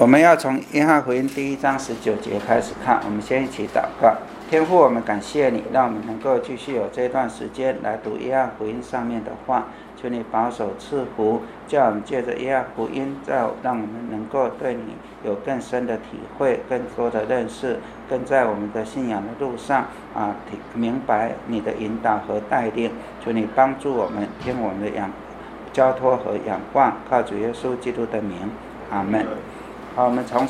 我们要从约翰福音第1章19节开始看，我们先一起祷告。天父，我们感谢你，让我们能够继续有这段时间来读约翰福音上面的话，求你保守赐福，叫我们借着约翰福音，让我们能够对你有更深的体会，更多的认识，更在我们的信仰的路上明白你的引导和带领。求你帮助我们，听我们的交托和仰望，靠主耶稣基督的名，阿们。好，我们从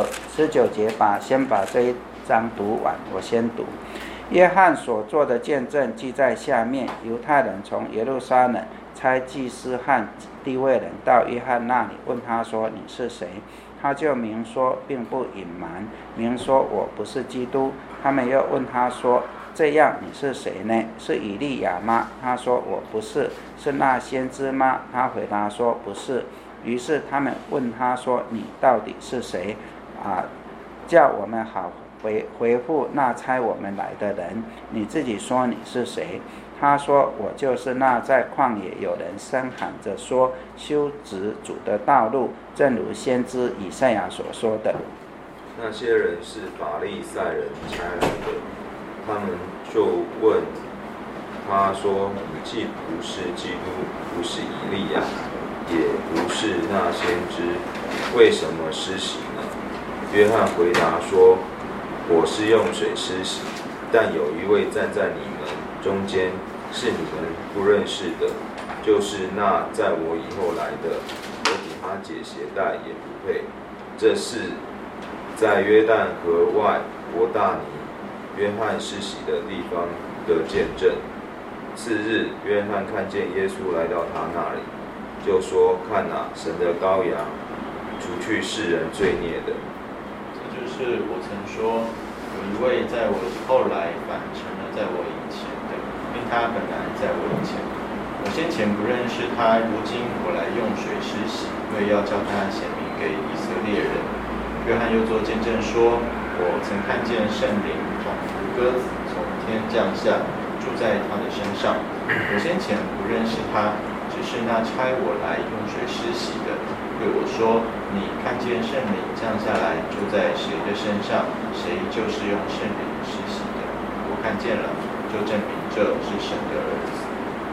19节先把这一章读完。我先读。约翰所做的见证记在下面。犹太人从耶路撒冷差祭司和利未人到约翰那里，问他说：“你是谁？”他就明说，并不隐瞒，明说：“我不是基督。”他们又问他说：“这样你是谁呢？是以利亚吗？”他说：“我不是。”是那先知吗？他回答说：“不是。”于是他们问他说：“你到底是谁？叫我们好回复那差我们来的人。你自己说你是谁？”他说：“我就是那在旷野有人声喊着说，修直主的道路，正如先知以赛亚所说的。” 那些人是法利赛人差来的，他们就问他说：“你既不是基督，不是以利亚，也不是那先知，为什么施洗呢？”约翰回答说：“我是用水施洗，但有一位站在你们中间，是你们不认识的，就是那在我以后来的，我比他解鞋带也不配。”这是在约旦河外伯大尼约翰施洗的地方的见证。次日，约翰看见耶稣来到他那里，就说：“看哪，神的羔羊，除去世人罪孽的。” 这就是我曾说，有一位在我以后来，反成了在我以前的，因他本来在我以前。我先前不认识他，如今我来用水施洗，因为要叫他显明给以色列人。约翰又作见证说：“我曾看见圣灵仿佛鸽子从天降下，住在他的身上。我先前不认识他，只是那差我来用水施洗的对我说：你看见圣灵降下来住在谁的身上，谁就是用圣灵施洗的。我看见了，就证明这是神的儿子。”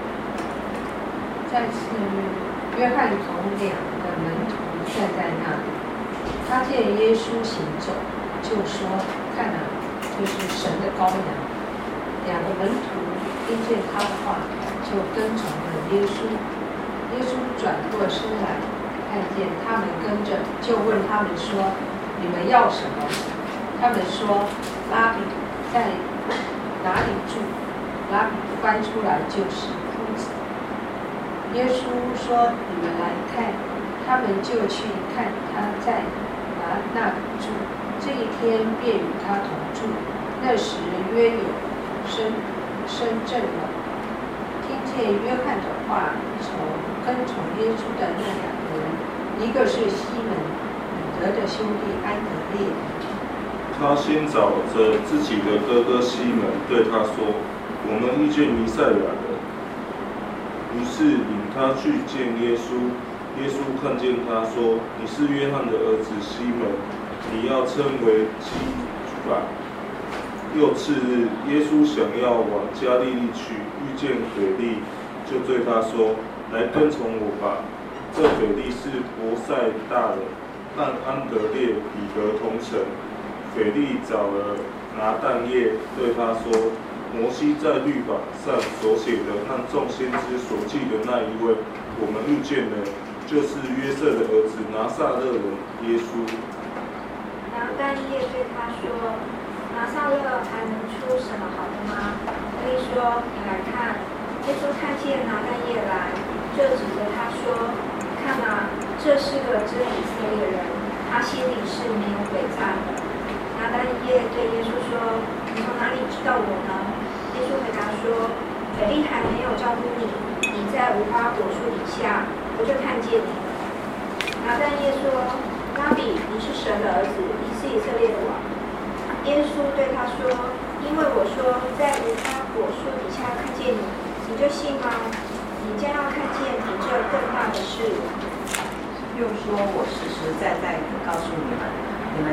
再次，约翰同2个门徒站在那里，他见耶稣行走，就说：“看哪，这是神的羔羊。”2个门徒听见他的话，就跟从了耶稣。耶稣转过身来，看见他们跟着，就问他们说：“你们要什么？”他们说：“拉比，在哪里住？”拉比翻出来就是夫子。耶稣说：“你们来看。”他们就去看他在那里住。这一天便与他同住。那时约有深正了。听见约翰的话，跟从耶稣的那2个人，一个是西门彼得的兄弟安德烈。 他先找着自己的哥哥西门，对他说：“我们遇见弥赛亚了。”于是领他去见耶稣。耶稣看见他说：“你是约翰的儿子西门，你要称为基法。”又次日，耶稣想要往加利利去，遇见腓利，就对他说：“来跟从我吧。”这腓利是伯赛大人，和安德烈、彼得同城。腓利找了拿但业，对他说：“摩西在律法上所写的和众先知所记的那一位，我们遇见了，就是约瑟的儿子拿撒勒人耶稣。” 拿但业对他说：“拿撒勒还能出什么好的吗？”腓利说：“你来看。”耶稣看见拿但业来，就指着他说：“看啊，这是个真以色列人，他心里是没有诡诈的。”拿但业对耶稣说：“你从哪里知道我呢？”耶稣回答说：“腓利还没有招呼你，你在无花果树底下，我就看见你了。”拿但业说：“拉比，你是神的儿子，你是以色列的王。”耶稣对他说：“因为我说在无花果树底下看见你，你就信吗？你将要看见比这更大的事。” 又说：“我实实在在地告诉你们，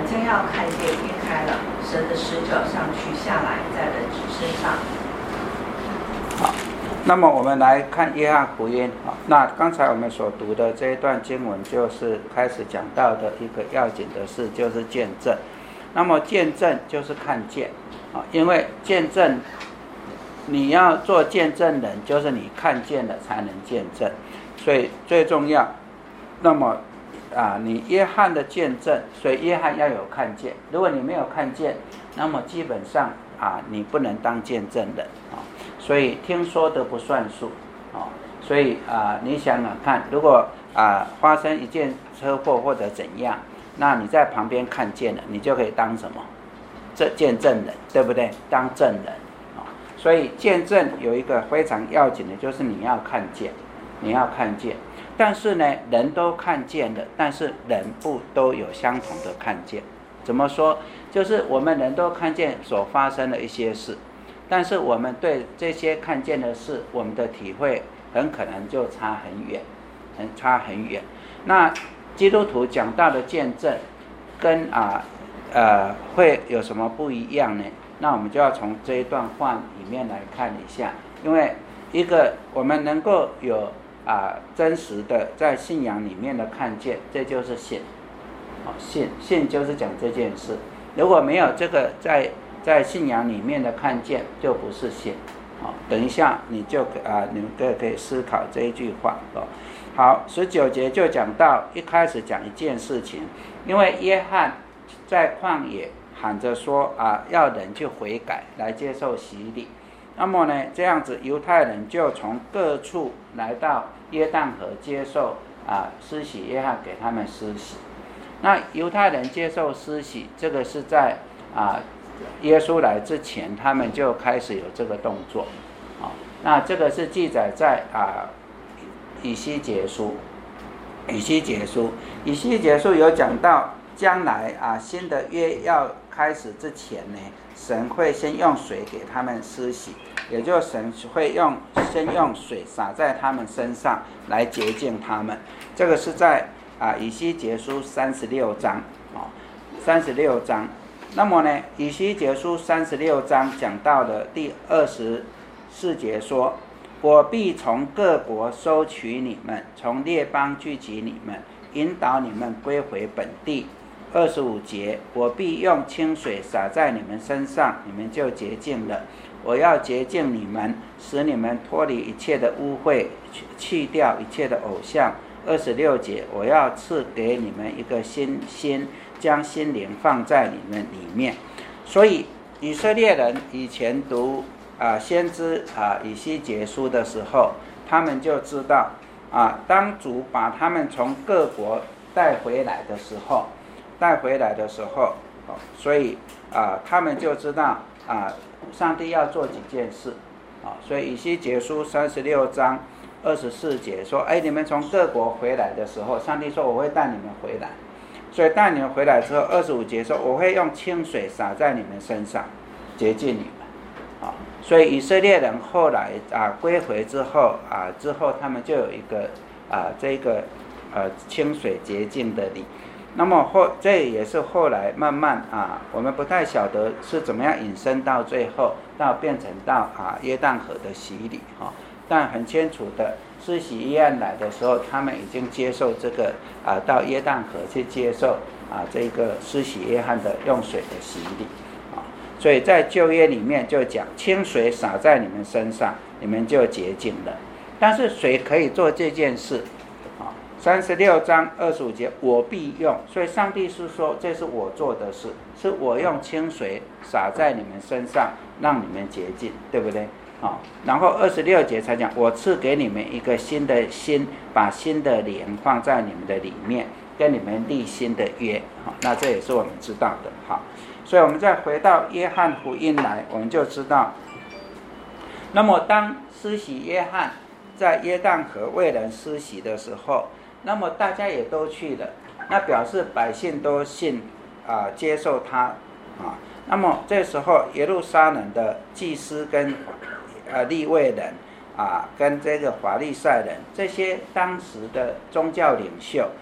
将要看见天开了，神的使者上去下来，在人子身上。 好，那么我们来看约翰福音。那刚才我们所读的这一段经文，就是开始讲到的一个要紧的事，就是见证。那么见证就是看见，因为见证你要做见证人，就是你看见了才能见证，所以最重要。那么你约翰的见证，所以约翰要有看见。如果你没有看见，那么基本上你不能当见证人所以听说的不算数所以你想想看，如果发生一件车祸或者怎样，那你在旁边看见了，你就可以当什么？这见证人，对不对？当证人所以见证有一个非常要紧的，就是你要看见，你要看见。但是呢，人都看见了，但是人不都有相同的看见。怎么说？就是我们人都看见所发生的一些事，但是我们对这些看见的事，我们的体会很可能就差很远，差很远。那基督徒讲到的见证，跟会有什么不一样呢？那我们就要从这一段话里面来看一下，因为一个我们能够有真实的在信仰里面的看见，这就是信。信就是讲这件事。如果没有这个在信仰里面的看见，就不是信。等一下你就你们可以思考这一句话好，19节就讲到一开始讲一件事情，因为约翰在旷野喊着说要人去悔改，来接受洗礼。那么呢，这样子犹太人就从各处来到约旦河接受施洗约翰给他们施洗。那犹太人接受施洗，这个是在耶稣来之前，他们就开始有这个动作那这个是记载在以西结书。以西结书有讲到将来新的约要开始之前呢，神会先用水给他们施洗，也就是神会先用水洒在他们身上来洁净他们。这个是在以西结书36章36章。那么呢，以西结书36章讲到的第24节说，我必从各国收取你们，从列邦聚集你们，引导你们归回本地。25节，我必用清水洒在你们身上，你们就洁净了。我要洁净你们，使你们脱离一切的污秽，去掉一切的偶像。26节，我要赐给你们一个新心，将心灵放在你们里面。所以以色列人以前读先知以西结书的时候，他们就知道当主把他们从各国带回来的时候，所以他们就知道上帝要做几件事所以以西结书36章24节说，你们从各国回来的时候，上帝说我会带你们回来。所以带你们回来之后，25节说我会用清水洒在你们身上，洁净你们所以以色列人后来归回之后他们就有一个这个清水洁净的礼。那么这也是后来慢慢我们不太晓得是怎么样引申到最后到变成到约旦河的洗礼但很清楚的，施洗约翰来的时候，他们已经接受这个到约旦河去接受这个施洗约翰的用水的洗礼所以在旧约里面就讲，清水洒在你们身上，你们就洁净了。但是水可以做这件事36章25节，我必用。所以上帝是说，这是我做的事，是我用清水洒在你们身上，让你们洁净，对不对然后26节才讲，我赐给你们一个新的心，把新的灵放在你们的里面，跟你们立新的约那这也是我们知道的所以我们再回到约翰福音来，我们就知道，那么当施洗约翰在约旦河为人施洗的时候，那么大家也都去了，那表示百姓都信接受他那么这时候耶路撒冷的祭司跟利未人跟这个法利赛人，这些当时的宗教领袖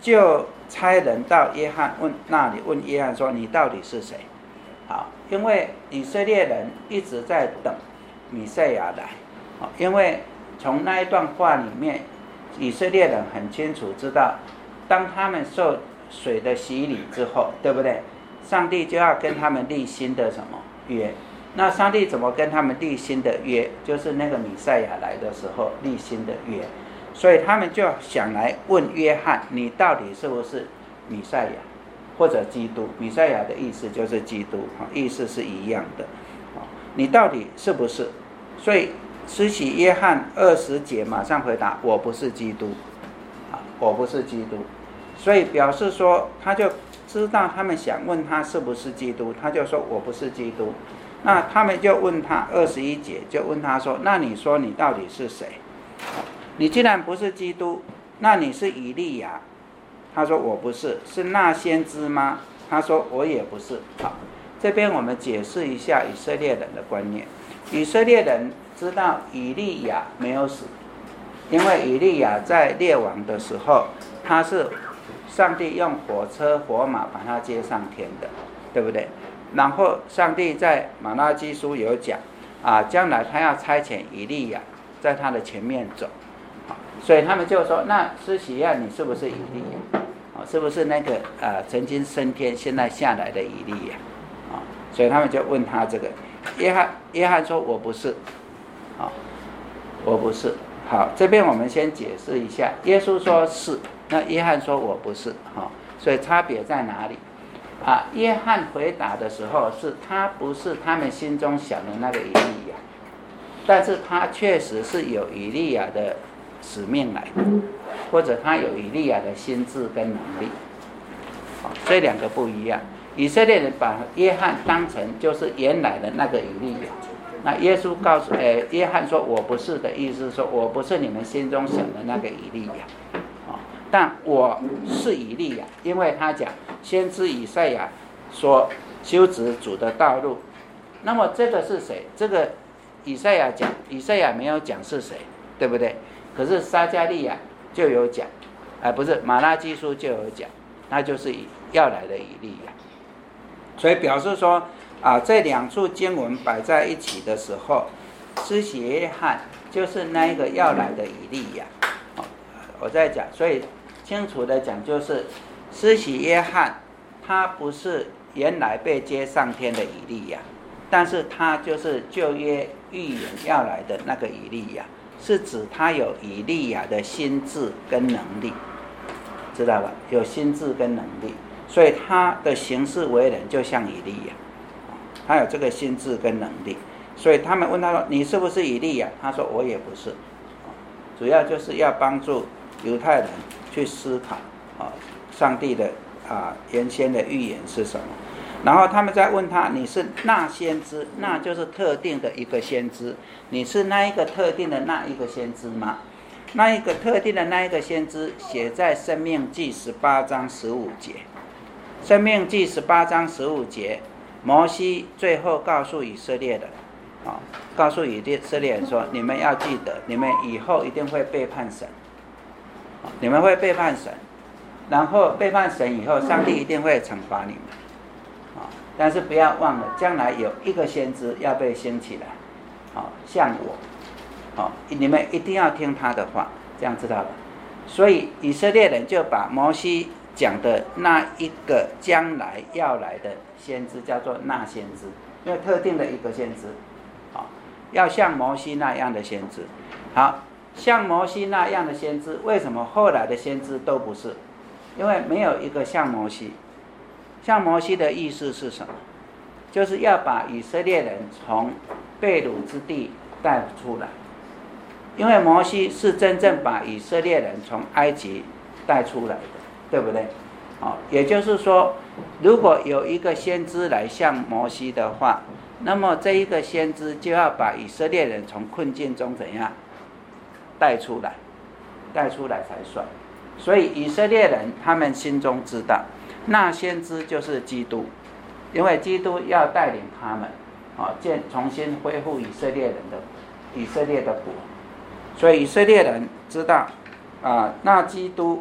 就差人到约翰那里问约翰说：“你到底是谁？”好，因为以色列人一直在等弥赛亚来，因为从那一段话里面，以色列人很清楚知道，当他们受水的洗礼之后，对不对？上帝就要跟他们立新的什么约？那上帝怎么跟他们立新的约？就是那个弥赛亚来的时候立新的约。所以他们就想来问约翰：你到底是不是弥赛亚？或者基督？弥赛亚的意思就是基督，意思是一样的。你到底是不是？所以施洗约翰20节马上回答：我不是基督，我不是基督。所以表示说，他就知道他们想问他是不是基督，他就说我不是基督。那他们就问他21节，就问他说：那你说你到底是谁？你既然不是基督，那你是以利亚？他说我不是。是那先知吗？他说我也不是。好，这边我们解释一下以色列人的观念。以色列人知道以利亚没有死，因为以利亚在列王的时候，他是上帝用火车火马把他接上天的，对不对？然后上帝在马拉基书有讲将来他要差遣以利亚在他的前面走。所以他们就说：那施洗约翰你是不是以利亚？是不是那个曾经升天现在下来的以利亚？所以他们就问他这个。约翰说我不是，我不是。好，这边我们先解释一下，耶稣说是，那约翰说我不是，所以差别在哪里？约翰回答的时候是他不是他们心中想的那个以利亚，但是他确实是有以利亚的使命来的，或者他有以利亚的心智跟能力，这两个不一样。以色列人把约翰当成就是原来的那个以利亚，那耶稣告诉约翰说我不是的意思是说我不是你们心中想的那个以利亚，但我是以利亚，因为他讲先知以赛亚说修直主的道路。那么这个是谁？这个以赛亚讲，以赛亚没有讲是谁，对不对？可是撒迦利亚就有讲，不是马拉基书就有讲，那就是要来的以利亚。所以表示说这两处经文摆在一起的时候，施洗约翰就是那一个要来的以利亚。我在讲，所以清楚的讲，就是施洗约翰他不是原来被接上天的以利亚，但是他就是旧约预言要来的那个以利亚，是指他有以利亚的心智跟能力，知道吧？有心智跟能力，所以他的行事为人就像以利亚，他有这个心智跟能力。所以他们问他说：你是不是以利亚？他说我也不是。主要就是要帮助犹太人去思考上帝的原先的预言是什么。然后他们再问他：你是那先知？那就是特定的一个先知，你是那一个特定的那一个先知吗？那一个特定的那一个先知写在申命记18章15节。申命记18章15节，摩西最后告诉以色列人告诉以色列人说：你们要记得，你们以后一定会背叛神，你们会背叛神，然后背叛神以后，上帝一定会惩罚你们。但是不要忘了，将来有一个先知要被兴起来，像我，你们一定要听他的话，这样知道吧？所以以色列人就把摩西讲的那一个将来要来的先知叫做那先知，因为特定的一个先知，要像摩西那样的先知。好，像摩西那样的先知，为什么后来的先知都不是？因为没有一个像摩西。像摩西的意思是什么？就是要把以色列人从被掳之地带出来，因为摩西是真正把以色列人从埃及带出来的，对不对？也就是说，如果有一个先知来像摩西的话，那么这一个先知就要把以色列人从困境中怎样带出来才算。所以以色列人他们心中知道，那先知就是基督，因为基督要带领他们重新恢复以色列的国。所以以色列人知道那基督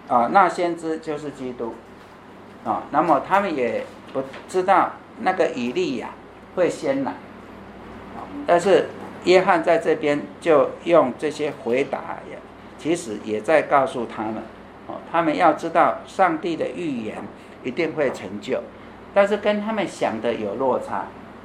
那先知就是基督那么他们也不知道那个以利亚会先来但是约翰在这边就用这些回答其实也在告诉他们他们要知道上帝的预言一定会成就，但是跟他们想的有落差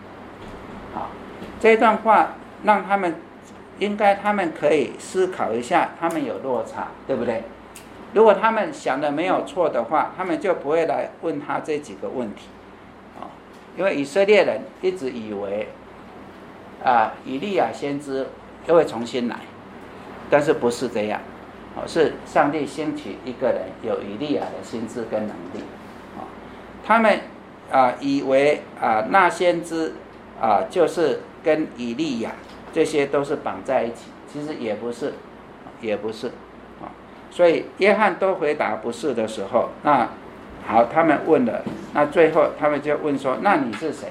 这段话让他们应该他们可以思考一下，他们有落差，对不对？如果他们想的没有错的话，他们就不会来问他这几个问题因为以色列人一直以为以利亚先知又会重新来，但是不是这样是上帝兴起一个人有以利亚的心智跟能力他们以为那先知就是跟以利亚这些都是绑在一起，其实也不是所以约翰都回答不是的时候，那好，他们问了，那最后他们就问说，那你是谁？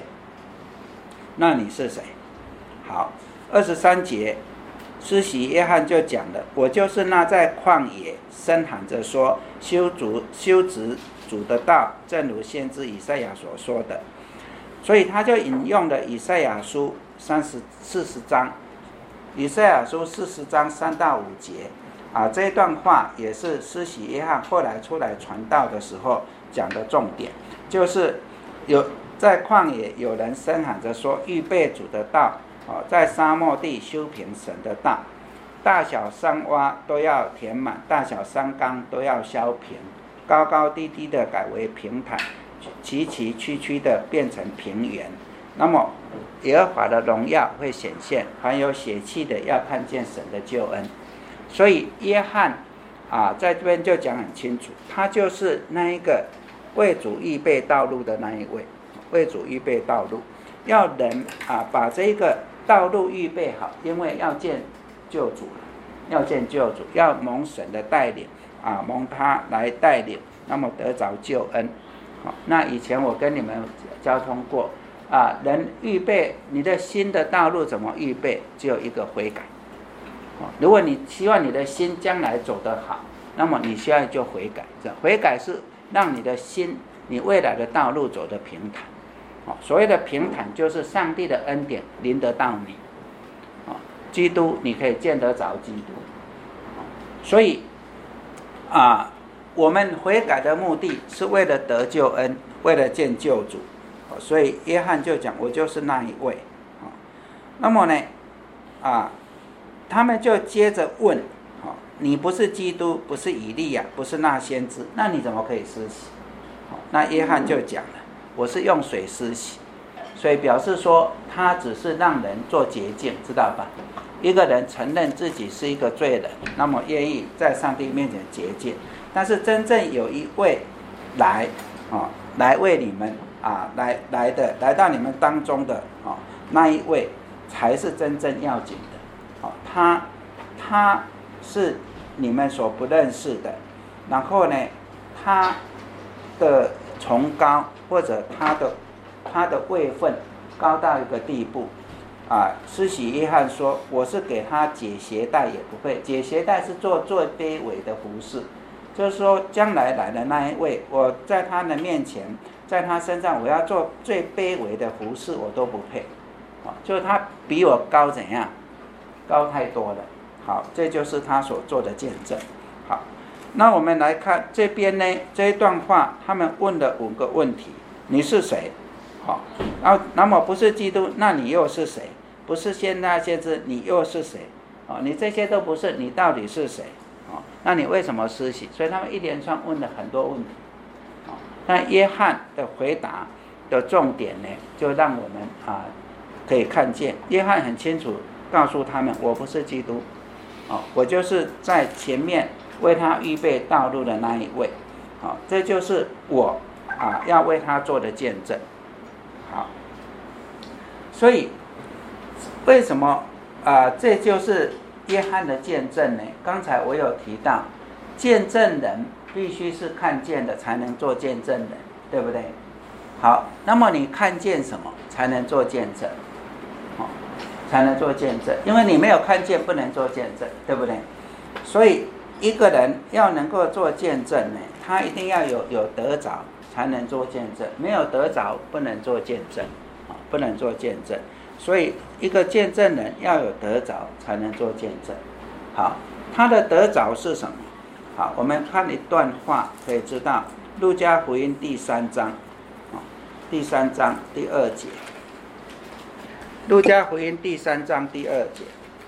好，23节施洗约翰就讲了，我就是那在旷野声喊着说修直主的道，正如先知以赛亚所说的。所以他就引用了以赛亚书40章，以赛亚书40章3到5节这一段话也是施洗约翰后来出来传道的时候讲的重点，就是有在旷野有人声喊着说预备主的道在沙漠地修平神的道，大小山洼都要填满，大小山冈都要削平，高高低低的改为平坦，崎崎岖岖的变成平原。那么耶和华的荣耀会显现，凡有血气的要看见神的救恩。所以约翰在这边就讲很清楚，他就是那一个为主预备道路的那一位，为主预备道路，要人把这个道路预备好，因为要见救主，要蒙神的带领蒙他来带领，那么得着救恩。那以前我跟你们交通过人预备你的新的道路怎么预备？只有一个悔改。如果你希望你的心将来走得好，那么你现在就悔改。悔改是让你的心，你未来的道路走得平坦。所谓的平坦，就是上帝的恩典临得到你。基督，你可以见得着基督。所以我们悔改的目的是为了得救恩，为了见救主。所以约翰就讲，我就是那一位。那么呢他们就接着问你不是基督，不是以利亚，不是那先知，那你怎么可以施洗？那约翰就讲了，我是用水施洗。所以表示说他只是让人做洁净，知道吧？一个人承认自己是一个罪人，那么愿意在上帝面前洁净。但是真正有一位来为你们来到你们当中的那一位才是真正要紧的。他是你们所不认识的，然后呢他的崇高或者他的位分高到一个地步施洗约翰说，我是给他解鞋带也不会。解鞋带是做最卑微的服事，就是说将来来的那一位，我在他的面前，在他身上我要做最卑微的服事，我都不配就是他比我高怎样？高太多了。好，这就是他所做的见证。好，那我们来看这边呢，这一段话他们问了5个问题。你是谁？那么不是基督，那你又是谁？不是先知，你又是谁？你这些都不是，你到底是谁？那你为什么施洗？所以他们一连串问了很多问题。那约翰的回答的重点呢，就让我们可以看见，约翰很清楚告诉他们，我不是基督，我就是在前面为他预备道路的那一位。这就是我要为他做的见证。好，所以为什么这就是约翰的见证呢？刚才我有提到，见证人必须是看见的才能做见证人，对不对？好，那么你看见什么才能做见证？才能做见证，因为你没有看见不能做见证，对不对？所以一个人要能够做见证呢，他一定要有得着才能做见证，没有得着不能做见证，不能做见证。所以一个见证人要有得着才能做见证。好，他的得着是什么？好，我们看一段话可以知道，路加福音第3章，第3章第2节。路加福音第3章第2节。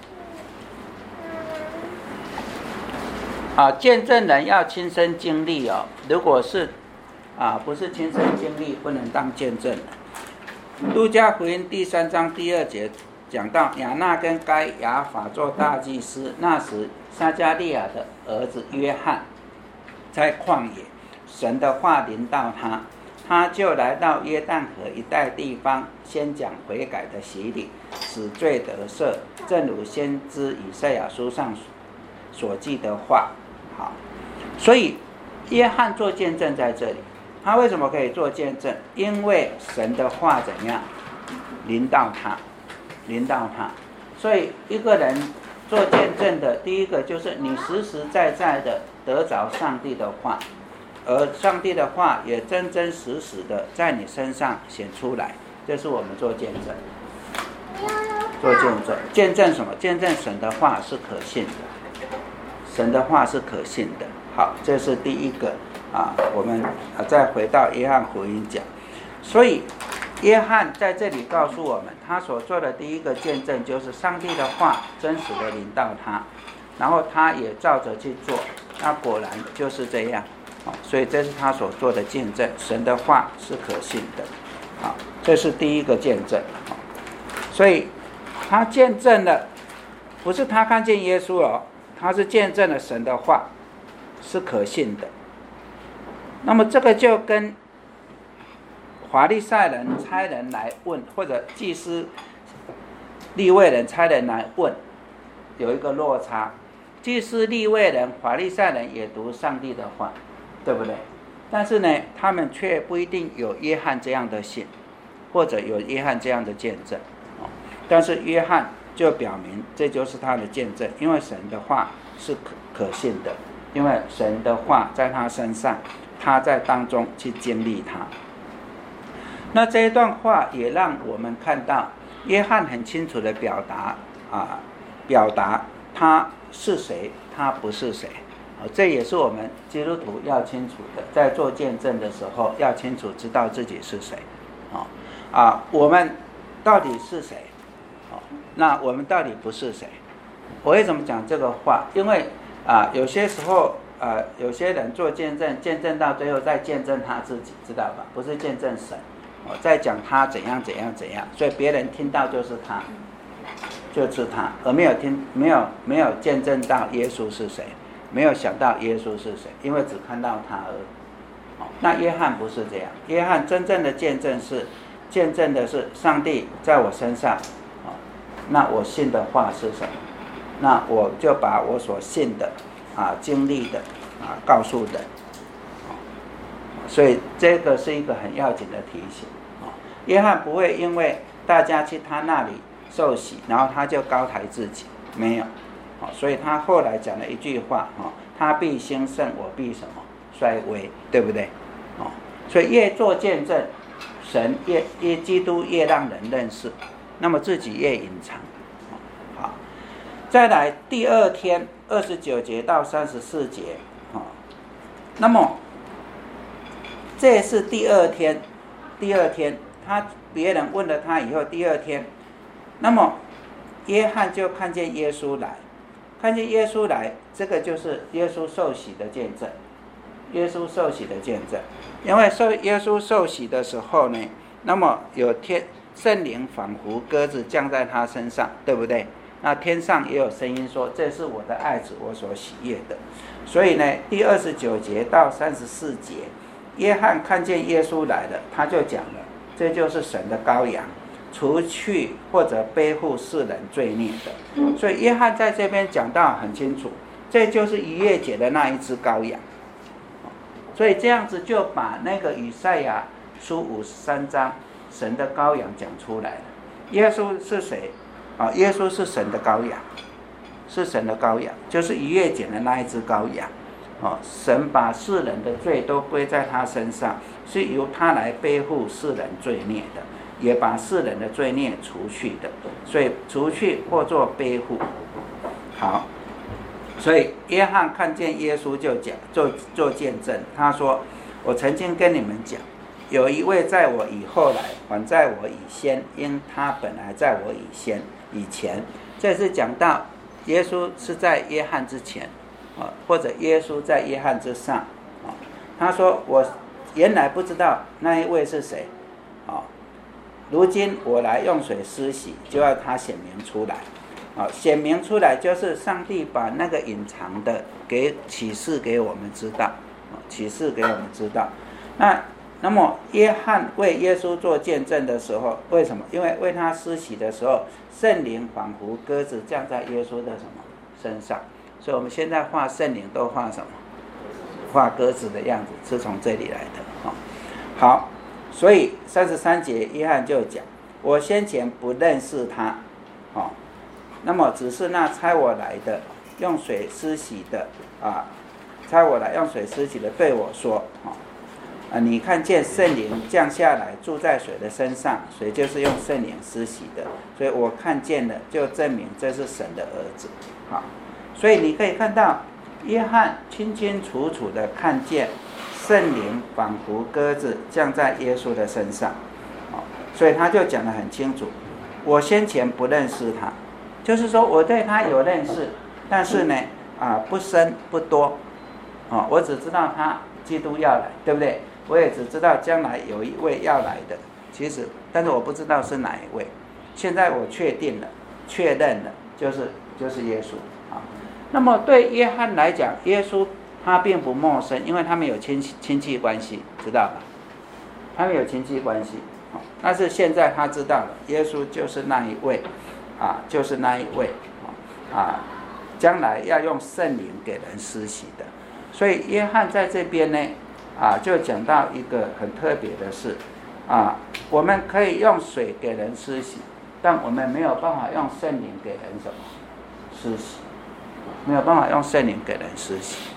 见证人要亲身经历哦，如果是不是亲身经历，不能当见证人。路加福音第3章第2节讲到亚那跟该亚法做大祭司，那时撒迦利亚的儿子约翰在旷野，神的话临到他，他就来到约旦河一带地方，先讲悔改的洗礼，使罪得赦，正如先知以赛亚书上所记的话。好，所以约翰做见证在这里，他为什么可以做见证？因为神的话怎样临到他，所以一个人做见证的第一个就是你实实在在的得着上帝的话，而上帝的话也真真实实的在你身上显出来，这是我们做见证。做见证，见证什么？见证神的话是可信的，神的话是可信的。好，这是第一个我们再回到约翰福音讲，所以约翰在这里告诉我们，他所做的第一个见证就是上帝的话真实的临到他，然后他也照着去做，那果然就是这样。所以这是他所做的见证，神的话是可信的。这是第一个见证。所以他见证了，不是他看见耶稣了，他是见证了神的话是可信的。那么这个就跟法利赛人差人来问，或者祭司利未人差人来问，有一个落差。祭司利未人法利赛人也读上帝的话，对不对？但是呢，他们却不一定有约翰这样的信，或者有约翰这样的见证。但是约翰就表明这就是他的见证，因为神的话是可信的，因为神的话在他身上，他在当中去经历他。那这一段话也让我们看到约翰很清楚的表达他是谁，他不是谁。这也是我们基督徒要清楚的，在做见证的时候要清楚知道自己是谁。我们到底是谁？那我们到底不是谁？我为什么讲这个话？因为有些时候有些人做见证，见证到最后再见证他自己，知道吧？不是见证神，在讲他怎样怎样怎样，所以别人听到就是他，而没有见证到耶稣是谁，没有想到耶稣是谁，因为只看到他而已。那约翰不是这样，约翰真正的见证是见证的是上帝在我身上，那我信的话是什么？那我就把我所信的经历的告诉人。所以这个是一个很要紧的提醒。约翰不会因为大家去他那里受洗，然后他就高抬自己，没有。所以他后来讲了一句话，他必兴盛，我必什么衰微，对不对？所以越做见证，神越基督越让人认识，那么自己越隐藏。好，再来第二天29节到34节，那么这是第二天，别人问了他以后，第二天，那么约翰就看见耶稣来，这个就是耶稣受洗的见证。因为耶稣受洗的时候呢，那么有圣灵仿佛鸽子降在他身上，对不对？那天上也有声音说，这是我的爱子，我所喜悦的。所以呢，第29节到34节，约翰看见耶稣来了，他就讲了，这就是神的羔羊，除去或者背负世人罪孽的。所以约翰在这边讲到很清楚，这就是逾越节的那一只羔羊。所以这样子就把那个以赛亚书53章神的羔羊讲出来了。耶稣是谁？耶稣是神的羔羊， 是神的羔羊，就是逾越节的那一只羔羊。神把世人的罪都归在他身上，是由他来背负世人罪孽的，也把世人的罪孽除去的。所以除去或作背负。好，所以约翰看见耶稣就讲，做见证，他说：“我曾经跟你们讲，有一位在我以后来，还在我以先，因他本来在我以前。”这是讲到耶稣是在约翰之前，或者耶稣在约翰之上。他说：“我原来不知道那一位是谁，如今我来用水施洗，就要他显明出来。”显明出来就是上帝把那个隐藏的启示给我们知道，启示给我们知道。那么约翰为耶稣做见证的时候，为什么？因为为他施洗的时候，圣灵仿佛鸽子降在耶稣的什么身上，所以我们现在画圣灵都画什么？画鸽子的样子，是从这里来的。好，所以33节约翰就讲：“我先前不认识他。”那么只是那差我来的用水施洗的差我来用水施洗的对我说：“你看见圣灵降下来住在水的身上，水就是用圣灵施洗的，所以我看见了，就证明这是神的儿子。”好，所以你可以看到约翰清清楚楚的看见圣灵仿佛鸽子降在耶稣的身上，所以他就讲得很清楚：我先前不认识他。就是说我对他有认识，但是呢不深不多，我只知道他基督要来，对不对？我也只知道将来有一位要来的，其实但是我不知道是哪一位。现在我确定了，确认了，就是耶稣。那么对约翰来讲，耶稣他并不陌生，因为他们有亲戚关系，知道吧？他们有亲戚关系，但是现在他知道了，耶稣就是那一位。就是那一位将来要用圣灵给人施洗的。所以约翰在这边呢就讲到一个很特别的事我们可以用水给人施洗，但我们没有办法用圣灵给人什么施洗，没有办法用圣灵给人施洗。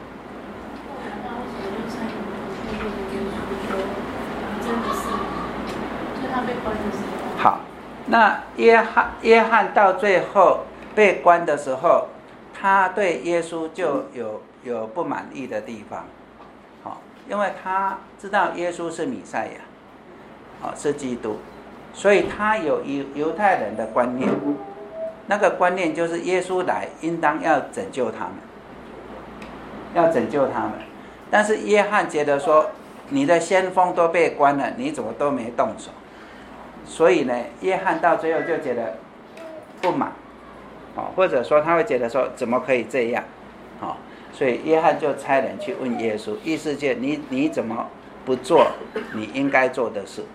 好，那约翰到最后被关的时候，他对耶稣就有不满意的地方，因为他知道耶稣是弥赛亚，是基督，所以他有犹太人的观念，那个观念就是耶稣来应当要拯救他们，但是约翰觉得说，你的先锋都被关了，你怎么都没动手？所以呢，约翰到最后就觉得不满，或者说他会觉得说怎么可以这样，所以约翰就差人去问耶稣，意思就你怎么不做你应该做的事？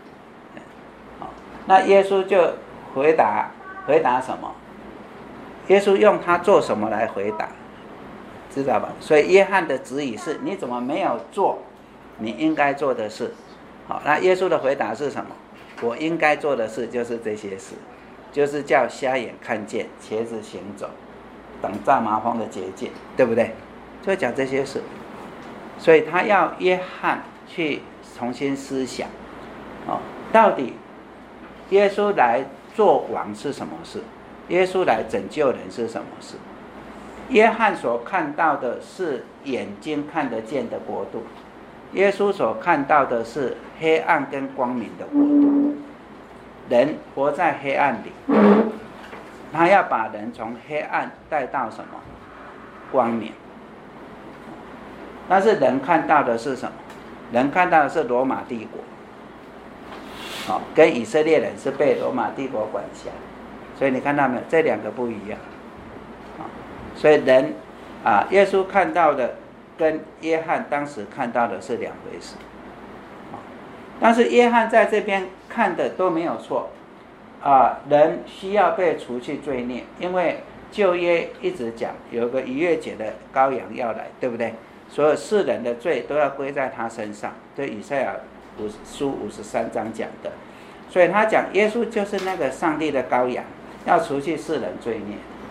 那耶稣就回答什么？耶稣用他做什么来回答，知道吧？所以约翰的质疑是：你怎么没有做你应该做的事？好，那耶稣的回答是什么？我应该做的事就是这些事，就是叫瞎眼看见，瘸子行走，等炸麻风的捷径，对不对？就讲这些事。所以他要约翰去重新思想，到底耶稣来做王是什么事？耶稣来拯救人是什么事？约翰所看到的是眼睛看得见的国度，耶稣所看到的是黑暗跟光明的国度。人活在黑暗里，他要把人从黑暗带到什么？光明。但是人看到的是什么？人看到的是罗马帝国，跟以色列人是被罗马帝国管辖。所以你看到没有？这两个不一样。所以人耶稣看到的跟约翰当时看到的是两回事。但是约翰在这边看的都没有错，人需要被除去罪孽，因为旧约一直讲有个逾越节的羔羊要来，对不对？所有世人的罪都要归在他身上，对以赛亚书53章讲的。所以他讲耶稣就是那个上帝的羔羊，要除去世人罪孽。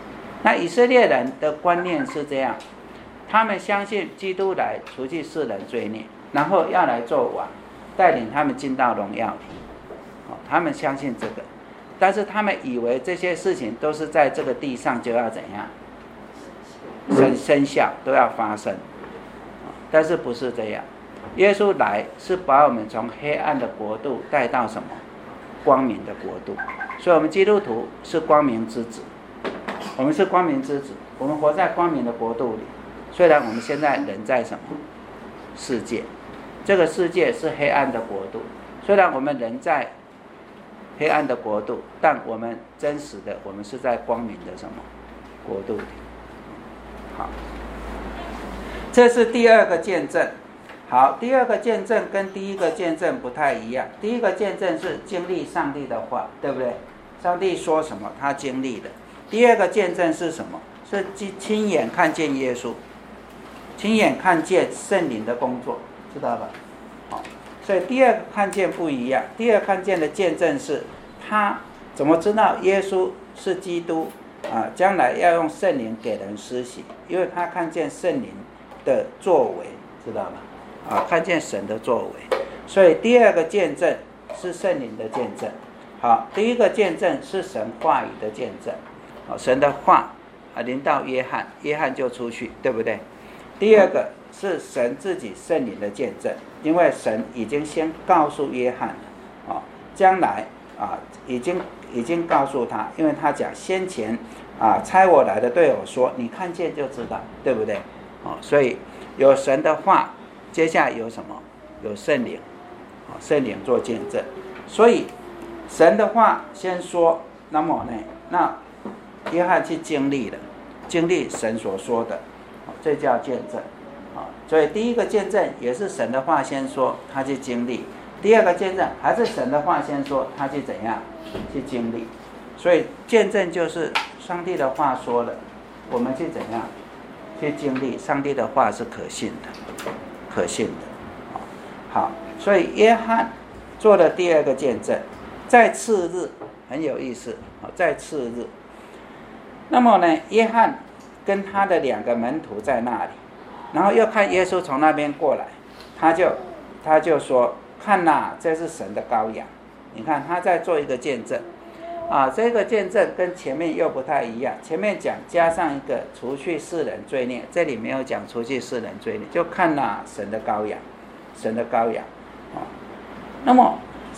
那以色列人的观念是这样，他们相信基督来除去世人罪孽，然后要来做王，带领他们进到荣耀里。他们相信这个，但是他们以为这些事情都是在这个地上就要怎样生效，都要发生，但是不是这样。耶稣来是把我们从黑暗的国度带到什么光明的国度，所以我们基督徒是光明之子，我们是光明之子，我们活在光明的国度里。虽然我们现在人在什么世界，这个世界是黑暗的国度，虽然我们人在黑暗的国度，但我们真实的我们是在光明的什么国度里。好，这是第二个见证。好，第二个见证跟第一个见证不太一样。第一个见证是经历上帝的话，对不对？上帝说什么他经历的。第二个见证是什么？是亲眼看见耶稣，亲眼看见圣灵的工作，知道吧？好，所以第二个看见不一样。第二个看见的见证是他怎么知道耶稣是基督啊？将来要用圣灵给人施洗，因为他看见圣灵的作为，知道吧？啊，看见神的作为，所以第二个见证是圣灵的见证。好，第一个见证是神话语的见证。好，神的话临到约翰，约翰就出去，对不对？第二个是神自己圣灵的见证，因为神已经先告诉约翰了，将来已经告诉他，因为他讲先前差我来的对我说，你看见就知道，对不对？所以有神的话。接下来有什么？有圣灵，圣灵做见证。所以神的话先说，那么呢，那约翰去经历了，经历神所说的，这叫见证。所以第一个见证也是神的话先说，他去经历；第二个见证还是神的话先说，他去怎样去经历。所以见证就是上帝的话说了，我们去怎样去经历，上帝的话是可信的。可信的。好，所以约翰做了第二个见证，在次日很有意思，在次日，那么呢，约翰跟他的2个门徒在那里，然后又看耶稣从那边过来，他就说，看哪，这是神的羔羊。你看他在做一个见证这个见证跟前面又不太一样，前面讲加上一个除去世人罪孽，这里没有讲除去世人罪孽，就看哪，神的羔羊，神的羔羊。那么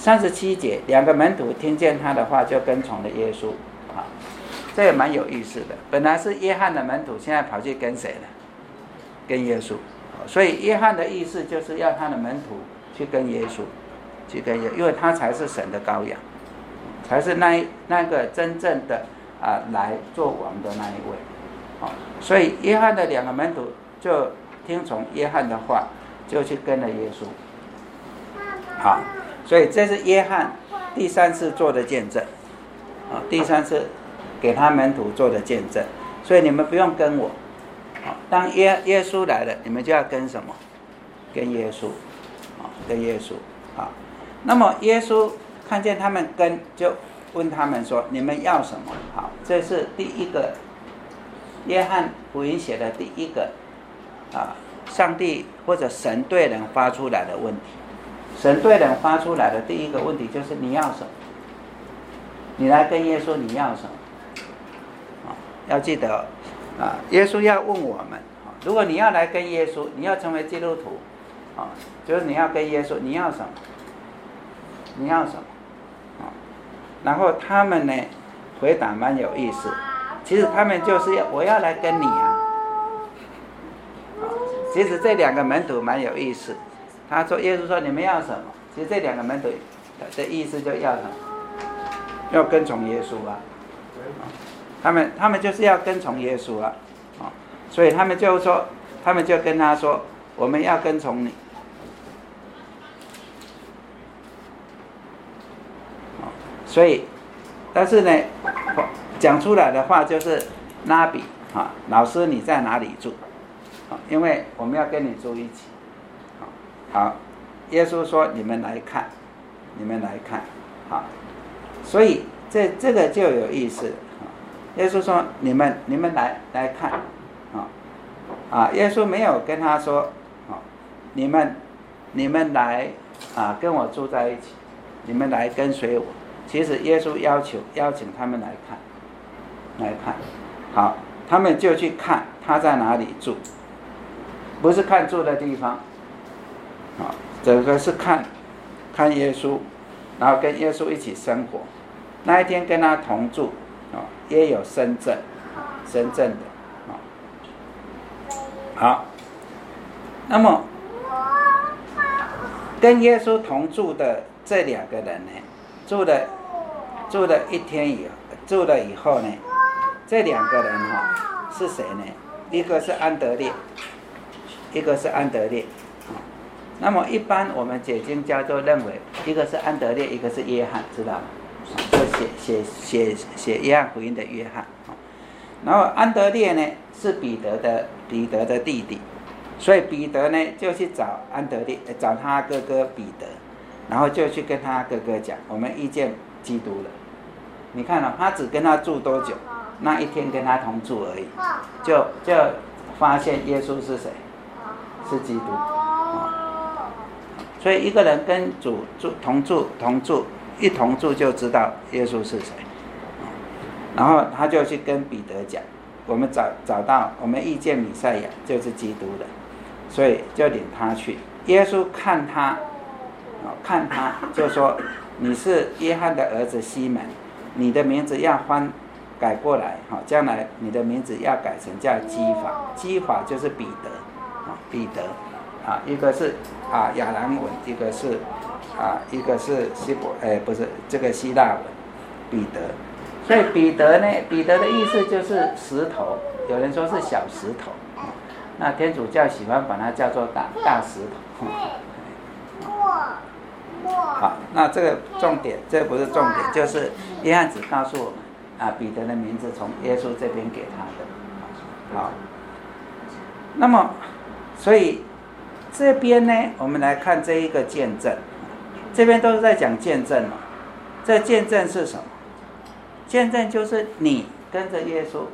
37节，2个门徒听见他的话，就跟从了耶稣。这也蛮有意思的。本来是约翰的门徒，现在跑去跟谁了？跟耶稣。所以约翰的意思就是要他的门徒去跟耶稣，因为他才是神的羔羊。才是那个真正的来做王的那一位。所以约翰的2个门徒就听从约翰的话，就去跟了耶稣。好，所以这是约翰第3次做的见证，第3次给他门徒做的见证。所以你们不用跟我，当耶稣来了，你们就要跟什么？跟耶稣，跟耶稣。好，那么耶稣看见他们跟，就问他们说，你们要什么？好，这是第一个约翰福音写的第一个上帝或者神对人发出来的问题。神对人发出来的第一个问题就是你要什么？你来跟耶稣，你要什么？要记得耶稣要问我们，如果你要来跟耶稣，你要成为基督徒，就是你要跟耶稣，你要什么？你要什么？然后他们呢回答蛮有意思，其实他们就是我要来跟你啊。其实这2个门徒蛮有意思，他说耶稣说你们要什么？其实这2个门徒的意思就要什么？要跟从耶稣啊。他们就是要跟从耶稣啊。所以他们就跟他说，我们要跟从你。所以，但是呢，讲出来的话就是拉比老师你在哪里住？因为我们要跟你住一起。好，耶稣说你们来看，你们来看。好，所以这个就有意思了。 耶稣说你们来看，耶稣没有跟他说，你们来跟我住在一起，你们来跟随我。其实耶稣邀请他们来看，好，他们就去看他在哪里住，不是看住的地方，整个是看耶稣，然后跟耶稣一起生活。那一天跟他同住，也有深圳的，好，那么跟耶稣同住的这两个人呢，住了一天住了以后呢，这两个人是谁呢？一个是安德烈，那么一般我们解经家就认为一个是安德烈，一个是约翰，知道吗？就写约翰福音的约翰。然后安德烈呢是彼得的弟弟，所以彼得呢就去找安德烈，找他哥哥彼得，然后就去跟他哥哥讲，我们遇见基督了。你看他只跟他住多久？那一天跟他同住而已，就发现耶稣是谁？是基督。所以一个人跟主同住，一同住就知道耶稣是谁。然后他就去跟彼得讲，我们找到，我们遇见弥赛亚就是基督的，所以就领他去。耶稣看他就说，你是约翰的儿子西门，你的名字要改过来，将来你的名字要改成叫基法就是彼得，一个是亚兰文，一个是不是这个希腊文，彼得。所以彼得呢，彼得的意思就是石头，有人说是小石头，那天主教喜欢把它叫做大石头。好，那这个重点，这不是重点，就是约翰只告诉我们彼得的名字从耶稣这边给他的。好，那么所以这边呢，我们来看这一个见证，这边都是在讲见证。这见证是什么？见证就是你跟着耶稣，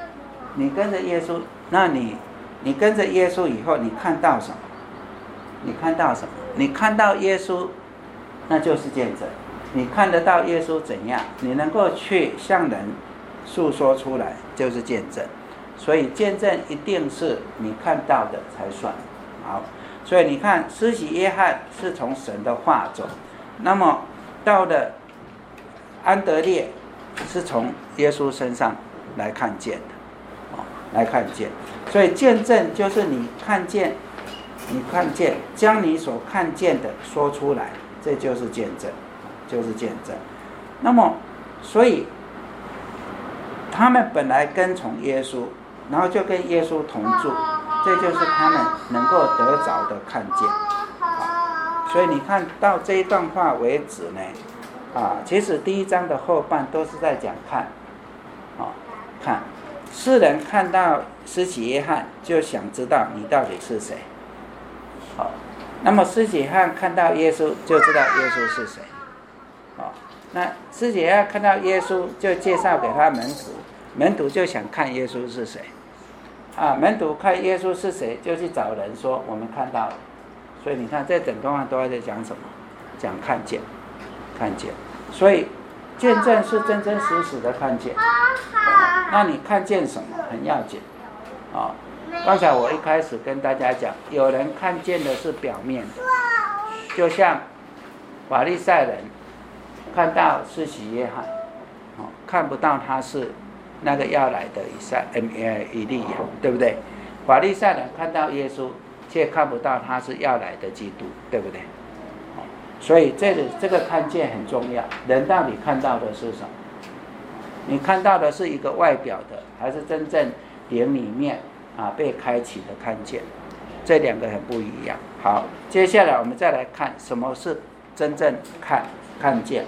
那你跟着耶稣以后，你看到什么？你看到耶稣，那就是见证。你看得到耶稣怎样，你能够去向人诉说出来，就是见证。所以见证一定是你看到的才算。好，所以你看施洗约翰是从神的话走，那么到了安德烈是从耶稣身上来看见的，所以见证就是你看见，将你所看见的说出来，这就是见证，那么所以他们本来跟从耶稣，然后就跟耶稣同住，这就是他们能够得着的看见。所以你看到这一段话为止呢，其实第一章的后半都是在讲看，世人看到施洗约翰就想知道你到底是谁。那么施洗约翰看到耶稣就知道耶稣是谁。那施洗约翰看到耶稣就介绍给他门徒，门徒就想看耶稣是谁。门徒看耶稣是谁，就去找人说我们看到了。所以你看这整段话都在讲什么？讲看见。所以见证是真真实实的看见。那你看见什么很要紧。刚才我一开始跟大家讲，有人看见的是表面的，就像法利赛人看到施洗约翰，看不到他是那个要来的以利亚，对不对？法利赛人看到耶稣，却看不到他是要来的基督，对不对？所以这个看见很重要。人到底看到的是什么？你看到的是一个外表的，还是真正灵里面被开启的看见？这两个很不一样。好，接下来我们再来看什么是真正看见。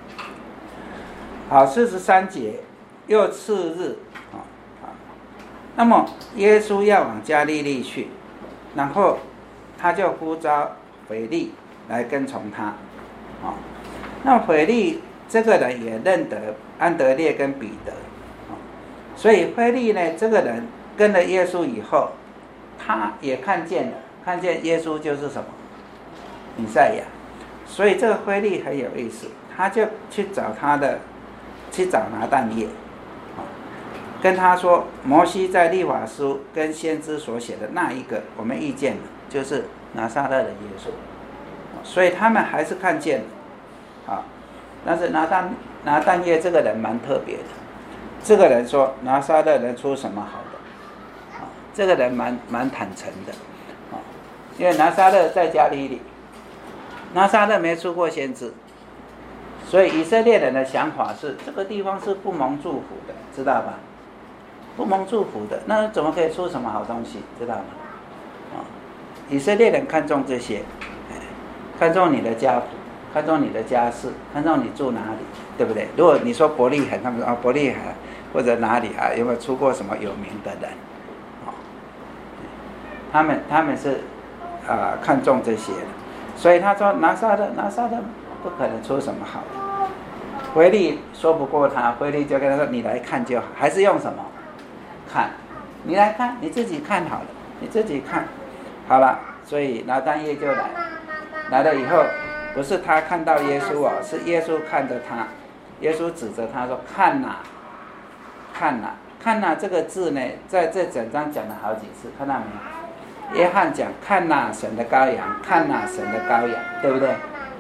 好，43节，又次日，那么耶稣要往加利利去，然后他就呼召腓力来跟从他。那腓力这个人也认得安德烈跟彼得， 所以腓力呢，这个人跟了耶稣以后，他也看见耶稣就是什么弥赛亚。所以这个腓力很有意思，他就去找拿但业，跟他说摩西在律法书跟先知所写的那一个，我们遇见了，就是拿撒勒的耶稣。所以他们还是看见了，但是拿但业这个人蛮特别的。这个人说拿撒勒能出什么好的？这个人蛮坦诚的，因为拿撒勒在加利利，拿撒勒没出过先知，所以以色列人的想法是这个地方是不蒙祝福的，知道吧？不蒙祝福的，那怎么可以出什么好东西？知道吗？以色列人看重这些，看重你的家谱，看重你的家世，看重你住哪里，对不对？如果你说伯利恒，他们说伯利恒或者哪里有没有出过什么有名的人？他们是看重这些的，所以他说拿撒勒不可能出什么好的。腓力说不过他，腓力就跟他说：“你来看就好，还是用什么看？你来看，你自己看好了，你自己看好了。”所以拿但业就来了以后，不是他看到耶稣是耶稣看着他，耶稣指着他说：“看哪，看哪，看哪！”这个字呢，在这整章讲了好几次，看到没有？约翰讲看哪神的羔羊，看哪神的羔羊，对不对？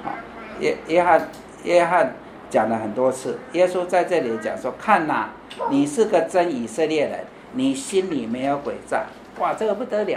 约翰讲了很多次，耶稣在这里讲说：“看哪，你是个真以色列人，你心里没有诡诈。”哇，这个不得了！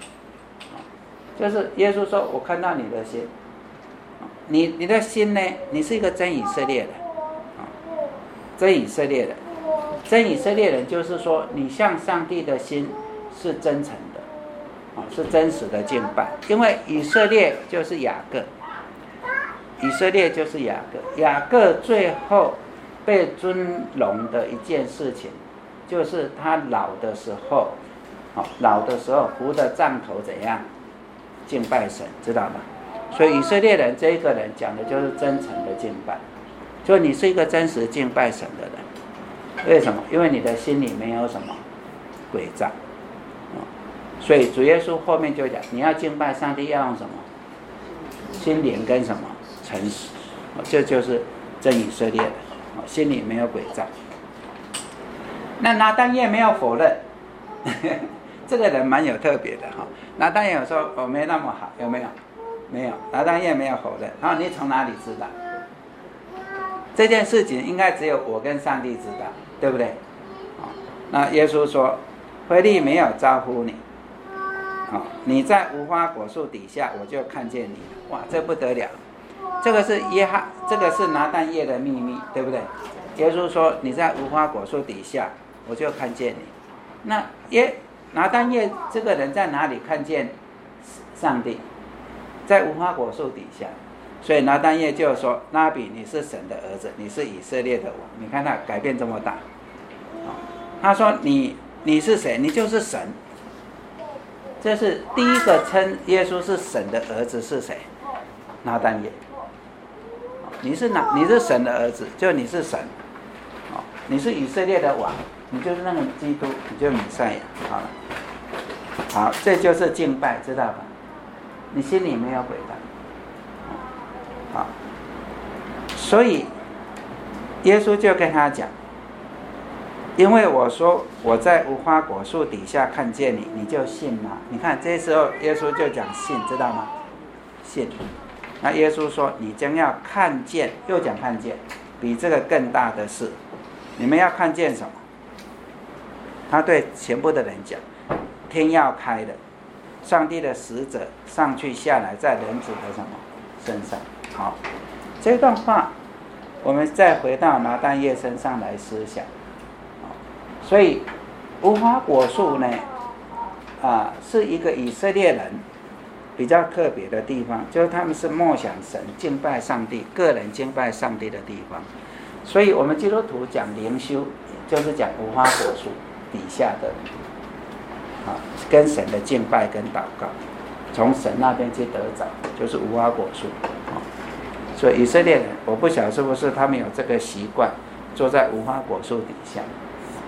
就是耶稣说：“我看到你的心，你的心呢？你是一个真以色列人，真以色列人，真以色列人就是说，你向上帝的心是真诚的，是真实的敬拜。因为以色列就是雅各。”以色列就是雅各，雅各最后被尊荣的一件事情，就是他老的时候扶着杖头怎样敬拜神，知道吗？所以以色列人这一个人讲的就是真诚的敬拜，就你是一个真实敬拜神的人。为什么？因为你的心里没有什么诡诈。所以主耶稣后面就讲，你要敬拜上帝要用什么？心灵跟什么？诚实，这就是真以色列人，心里没有诡诈。那拿但业没有否认，这个人蛮有特别的哈。拿但业有说我没那么好，有没有？没有，拿但业没有否认。然后你从哪里知道？这件事情应该只有我跟上帝知道，对不对？那耶稣说，腓力没有招呼你，你在无花果树底下，我就看见你了。哇，这不得了！这个是这个是拿但业的秘密，对不对？耶稣说你在无花果树底下，我就看见你。那拿但业这个人在哪里看见上帝？在无花果树底下。所以拿但业就说：“拉比，你是神的儿子，你是以色列的王。”你看他改变这么大。他说：“你是谁？你就是神。”这是第一个称耶稣是神的儿子是谁？拿但业。你是神的儿子，就你是神，你是以色列的王，你就是那个基督，你就是弥赛亚。好了，好，这就是敬拜，知道吧？你心里没有诡诈。好，所以耶稣就跟他讲，因为我说我在无花果树底下看见你，你就信吗？你看这时候耶稣就讲信，知道吗？信。那耶稣说你将要看见，又讲看见，比这个更大的事。你们要看见什么？他对全部的人讲，天要开了，上帝的使者上去下来在人子的什么身上。好，这段话我们再回到拿但业身上来思想。所以无花果树呢是一个以色列人比较特别的地方，就是他们是默想神、敬拜上帝、个人敬拜上帝的地方。所以我们基督徒讲灵修，就是讲无花果树底下的跟神的敬拜跟祷告，从神那边去得着，就是无花果树。所以以色列人，我不晓得是不是他们有这个习惯，坐在无花果树底下。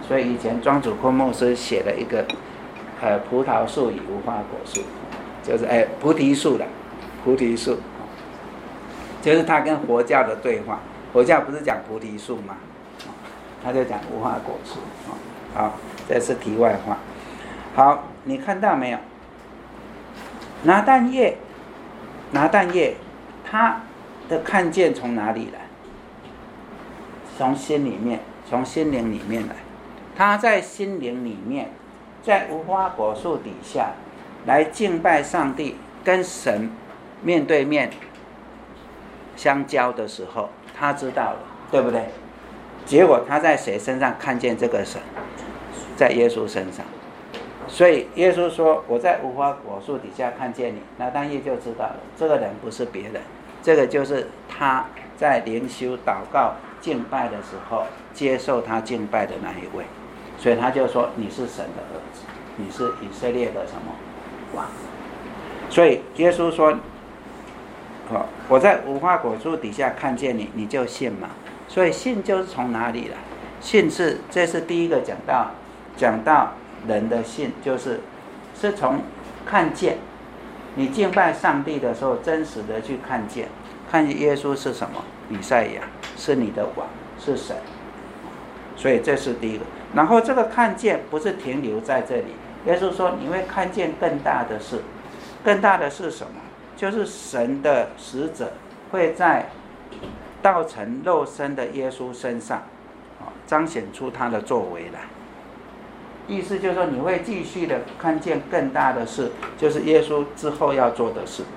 所以以前庄主坤牧师写了一个葡萄树与无花果树，就是菩提树的菩提树，就是他跟佛教的对话。佛教不是讲菩提树吗？他就讲无花果树。好，这是题外话。好，你看到没有？拿但业他的看见从哪里来？从心里面，从心灵里面来。他在心灵里面，在无花果树底下来敬拜上帝，跟神面对面相交的时候，他知道了，对不对？结果他在谁身上看见这个神？在耶稣身上。所以耶稣说，我在无花果树底下看见你，拿但业就知道了，这个人不是别人，这个就是他在灵修祷告敬拜的时候接受他敬拜的那一位。所以他就说，你是神的儿子，你是以色列的什么王。所以耶稣说，我在无花果树底下看见你，你就信嘛。所以信就是从哪里来？信是，这是第一个讲到人的信，是从看见。你敬拜上帝的时候，真实的去看见耶稣是什么？以赛亚，是你的王，是神。所以这是第一个。然后这个看见不是停留在这里，耶稣说你会看见更大的事。更大的是什么？就是神的使者会在道成肉身的耶稣身上彰显出他的作为来。意思就是说，你会继续的看见更大的事，就是耶稣之后要做的事。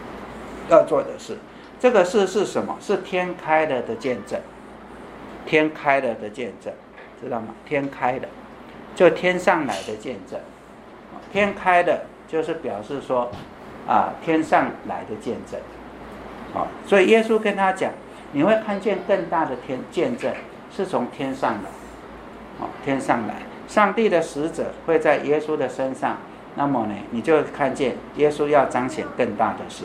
这个事是什么？是天开了的见证。天开了的见证，知道吗？天开了，就天上来的见证。天开了就是表示说天上来的见证。所以耶稣跟他讲，你会看见更大的见证，是从天上来。天上来，上帝的使者会在耶稣的身上，那么呢，你就看见耶稣要彰显更大的事。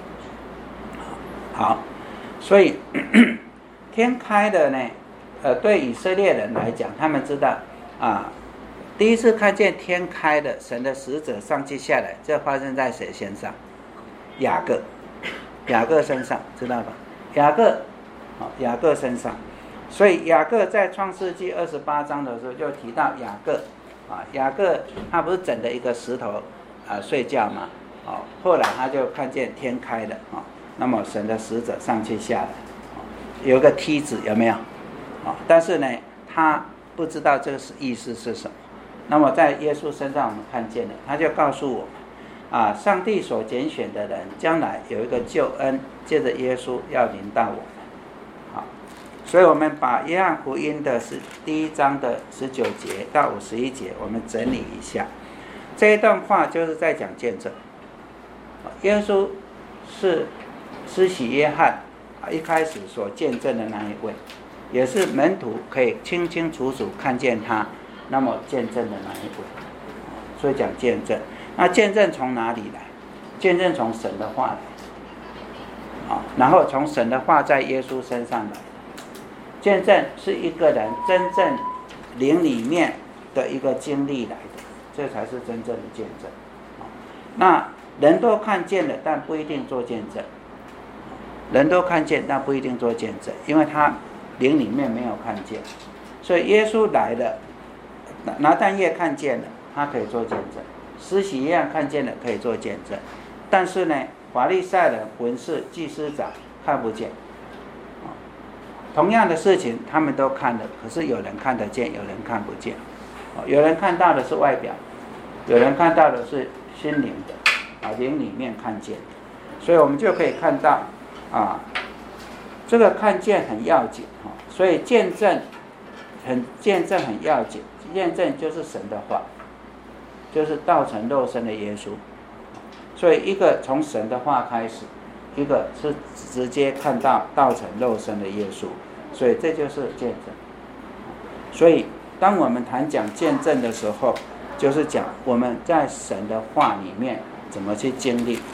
好，所以天开的呢，对以色列人来讲，他们知道第一次看见天开的，神的使者上去下来，这发生在谁身上？雅各身上，知道吧？雅各身上。所以雅各在创世纪28章的时候就提到雅各他不是枕着一个石头睡觉嘛，后来他就看见天开了，那么神的使者上去下来，有个梯子，有没有？但是呢，他不知道这个意思是什么。那么在耶稣身上我们看见了，他就告诉我们上帝所拣选的人将来有一个救恩，借着耶稣要临到我们。所以我们把约翰福音的第1章的19节到51节我们整理一下。这一段话就是在讲见证。耶稣是施洗约翰一开始所见证的那一位，也是门徒可以清清楚楚看见他那么见证的那一位。所以讲见证。那见证从哪里来？见证从神的话来，然后从神的话在耶稣身上来。见证是一个人真正灵里面的一个经历来的，这才是真正的见证。那人都看见了，但不一定做见证。人都看见，但不一定做见证，因为他灵里面没有看见。所以耶稣来了，拿但业看见了，他可以做见证；施洗约翰看见了，可以做见证。但是呢，法利赛人、文士、祭司长看不见。同样的事情他们都看了，可是有人看得见，有人看不见。有人看到的是外表，有人看到的是心灵的，灵里面看见的。所以我们就可以看到这个看见很要紧。所以见证很要紧。见证就是神的话，就是道成肉身的耶稣。所以一个从神的话开始，一个是直接看到道成肉身的耶稣，所以这就是见证。所以当我们讲见证的时候，就是讲我们在神的话里面怎么去经历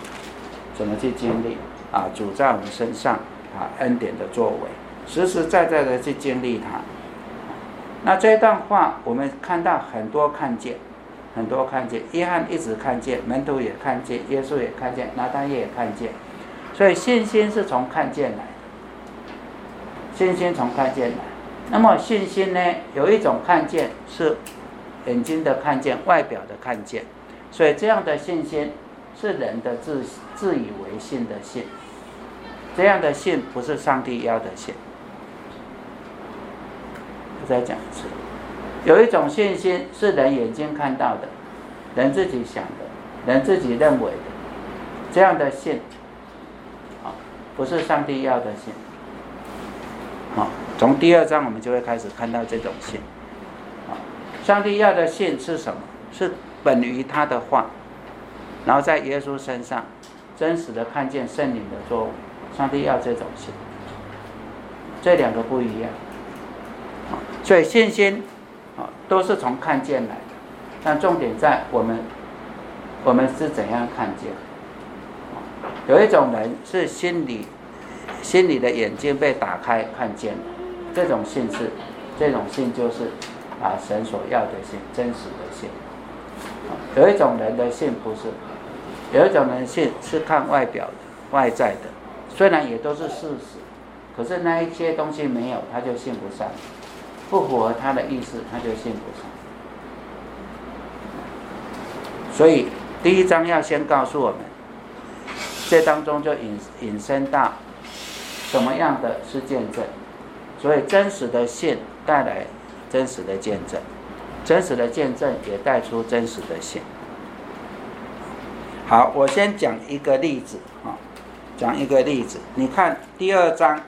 主在我们身上恩典的作为，实实在在的去经历它。 那这段话我们看到很多看见，很多看见，约翰一直看见，门徒也看见，耶稣也看见，拿但业也看见。所以信心是从看见来的，信心从看见来。那么信心呢，有一种看见是眼睛的看见，外表的看见，所以这样的信心是人的自以为信的信，这样的信不是上帝要的信。我再讲一次，有一种信心是人眼睛看到的，人自己想的，人自己认为的，这样的信不是上帝要的信。从第2章我们就会开始看到这种信。上帝要的信是什么？是本于他的话，然后在耶稣身上真实的看见圣灵的作为。上帝要这种信，这两个不一样。所以信心都是从看见来的，但重点在我们是怎样看见。有一种人是心里的眼睛被打开看见了，这种信就是神所要的信，真实的信。有一种人的信不是，有一种人信是看外表的、外在的，虽然也都是事实，可是那一些东西没有，他就信不上，不符合他的意思，他就信不上。所以第1章要先告诉我们，这当中就引申到什么样的是见证。所以真实的信带来真实的见证，真实的见证也带出真实的信。好，我先讲一个例子你看第2章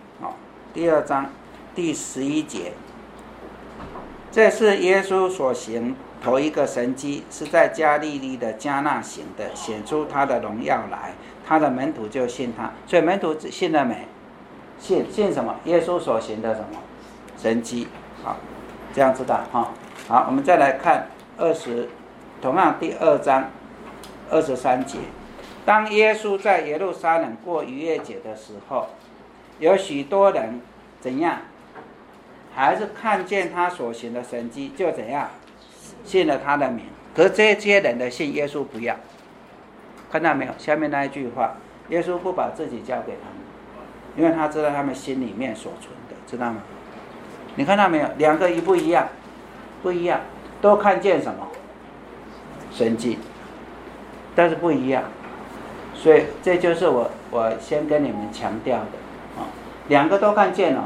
第11节，这是耶稣所行头一个神迹，是在加利利的迦纳行的，显出他的荣耀来，他的门徒就信他。所以门徒信了没？信什么？耶稣所行的什么神迹？好，这样知道哈。好，我们再来看同样第2章23节。当耶稣在耶路撒冷过逾越节的时候，有许多人怎样？还是看见他所行的神迹，就怎样信了他的名。可是这些人的信耶稣不要，看到没有？下面那一句话，耶稣不把自己交给他们，因为他知道他们心里面所存的，知道吗？你看到没有？两个不一样，不一样，都看见什么神迹，但是不一样。所以这就是我先跟你们强调的两个都看见了，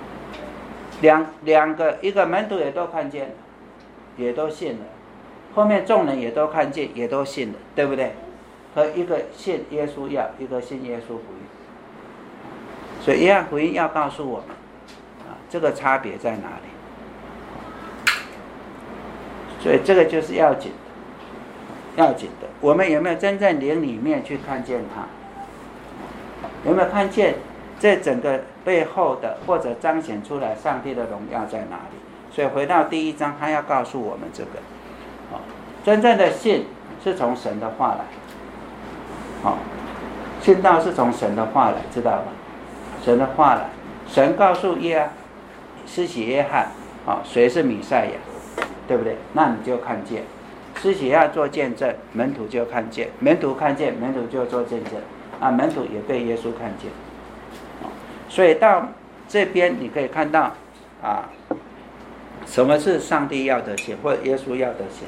两个，一个门徒也都看见了，也都信了，后面众人也都看见，也都信了，对不对？和一个信耶稣要，一个信耶稣不要。所以约翰福音要告诉我们这个差别在哪里。所以这个就是要紧的。我们有没有真正灵里面去看见它？有没有看见这整个背后的，或者彰显出来上帝的荣耀在哪里？所以回到第1章，他要告诉我们这个真正的信是从神的话来。信道是从神的话来，知道吗？神的话来，神告诉施洗约翰谁是弥赛亚，对不对？那你就看见。施洗约翰做见证，门徒就看见，门徒看见，门徒就做见证门徒也被耶稣看见。所以到这边你可以看到什么是上帝要的信，或者耶稣要的信。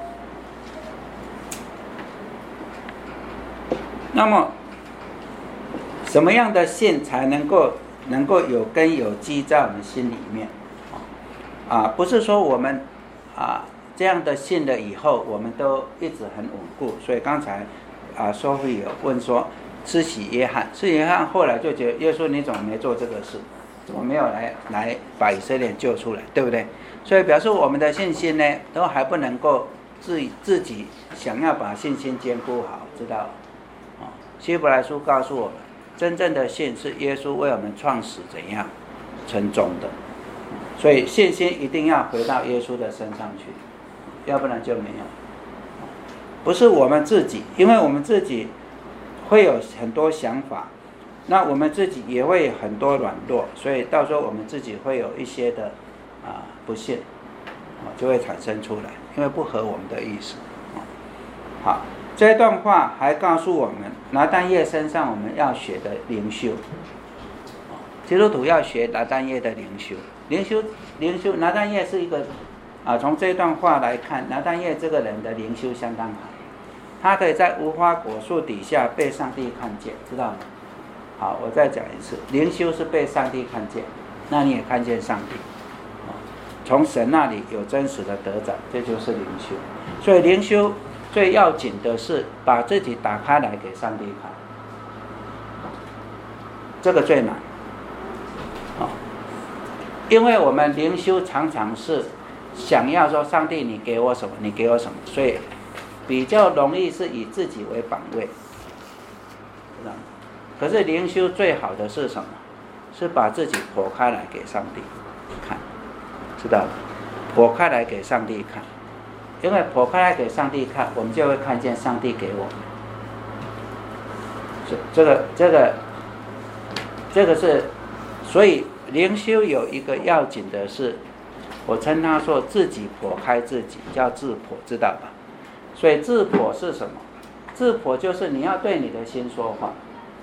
那么什么样的信才能够有根有基在我们心里面不是说我们这样的信了以后我们都一直很稳固。所以刚才收费有问说施洗约翰后来就觉得耶稣你怎么没做这个事，怎么没有来把以色列救出来，对不对？所以表示我们的信心呢都还不能够自己想要把信心兼顾好，知道希伯来书告诉我们，真正的信是耶稣为我们创始怎样成终的。所以信心一定要回到耶稣的身上去，要不然就没有。不是我们自己，因为我们自己会有很多想法，那我们自己也会有很多软弱，所以到时候我们自己会有一些的不信，就会产生出来，因为不合我们的意思。好，这段话还告诉我们，拿但业身上我们要学的灵修，基督徒要学拿但业的灵修。灵修，拿但业是一个从这段话来看，拿但业这个人的灵修相当好，他可以在无花果树底下被上帝看见，知道吗？好，我再讲一次，灵修是被上帝看见，那你也看见上帝，从神那里有真实的得着，这就是灵修。所以灵修最要紧的是把自己打开来给上帝看，这个最难。因为我们灵修常常是想要说上帝你给我什么，你给我什么，所以比较容易是以自己为榜位。可是灵修最好的是什么？是把自己剖开来给上帝看，知道吗？剖开来给上帝看，因为剖开来给上帝看，我们就会看见上帝给我们。这个是，所以灵修有一个要紧的是，我称它说自己剖开自己，叫自剖，知道吧？所以自剖是什么？自剖就是你要对你的心说话。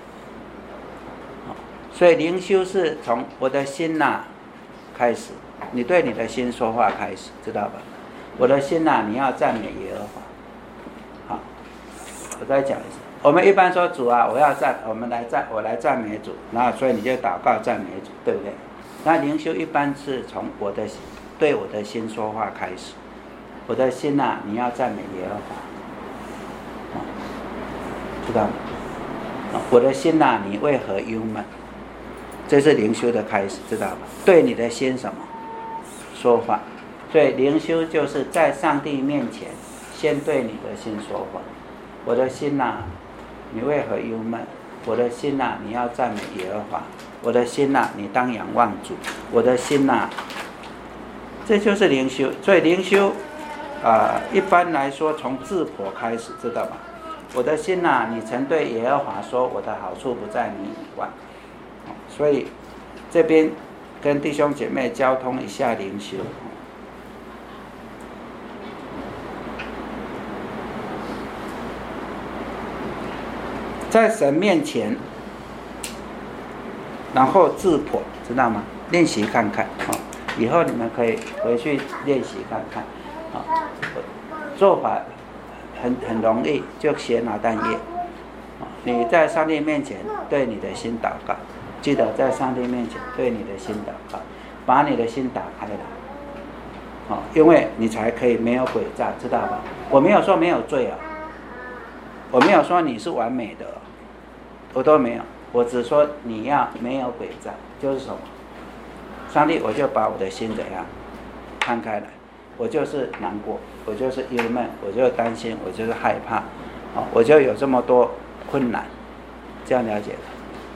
所以灵修是从我的心开始，你对你的心说话开始，知道吧？我的心你要赞美耶和华。好，我再讲一次。我们一般说主我来赞美主，然后所以你就祷告赞美主，对不对？那灵修一般是从对我的心说话开始。我的心你要赞美耶和华，知道吗？我的心你为何忧闷？这是灵修的开始，知道吧？对你的心什么说话？所以灵修就是在上帝面前先对你的心说话。我的心你为何忧闷？我的心你要赞美耶和华。我的心你当仰望主。我的心这就是灵修。所以灵修一般来说从自剖开始，知道吗？我的心你曾对耶和华说，我的好处不在你以外。所以这边跟弟兄姐妹交通一下灵修。在神面前，然后自剖，知道吗？练习看看，以后你们可以回去练习看看。做法很容易，就学拿但业。你在上帝面前对你的心祷告，记得在上帝面前对你的心祷告，把你的心打开来，因为你才可以没有诡诈，知道吧？我没有说没有罪我没有说你是完美的，我都没有，我只说你要没有诡诈，就是什么？上帝，我就把我的心怎样摊开来，我就是难过，我就是忧闷，我就担心，我就是害怕，我就有这么多困难，这样了解了。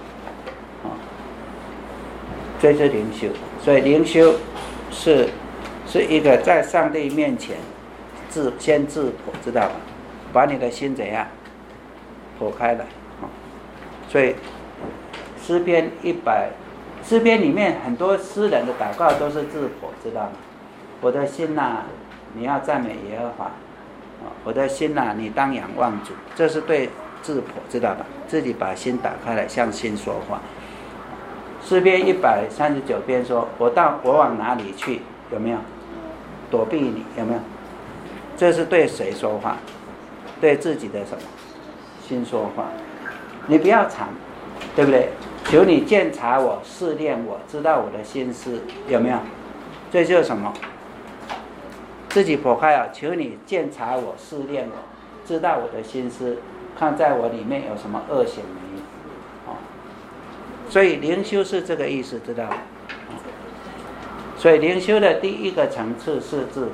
这是灵修。所以灵修是一个在上帝面前先自剖，知道吧？把你的心怎样剖开来。所以诗篇里面很多诗人的祷告都是自剖，知道吗？我的心你要赞美耶和华，我的心你当仰望主，这是对自剖，知道吧？自己把心打开来向心说话。诗篇139篇说，我往哪里去？有没有？躲避你，有没有？这是对谁说话？对自己的什么心说话？你不要藏，对不对？求你鉴察我，试炼我，知道我的心思，有没有？这就是什么？自己剖开求你鉴察我，试炼我，知道我的心思，看在我里面有什么恶行没有。所以灵修是这个意思，知道吗？所以灵修的第一个层次是自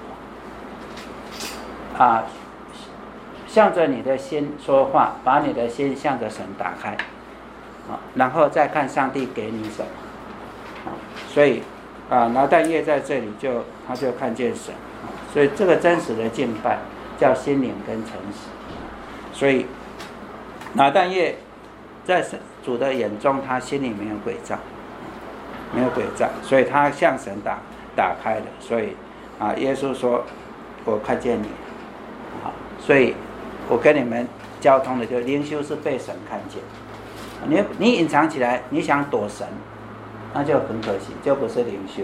剖，向着你的心说话，把你的心向着神打开，然后再看上帝给你什么。所以拿但业在这里他就看见神，所以这个真实的敬拜叫心灵跟诚实。所以拿但业在主的眼中，他心里没有诡诈，所以他向神打开了，所以耶稣说我看见你，所以我跟你们交通的就灵修是被神看见。你隐藏起来，你想躲神，那就很可惜，就不是灵修。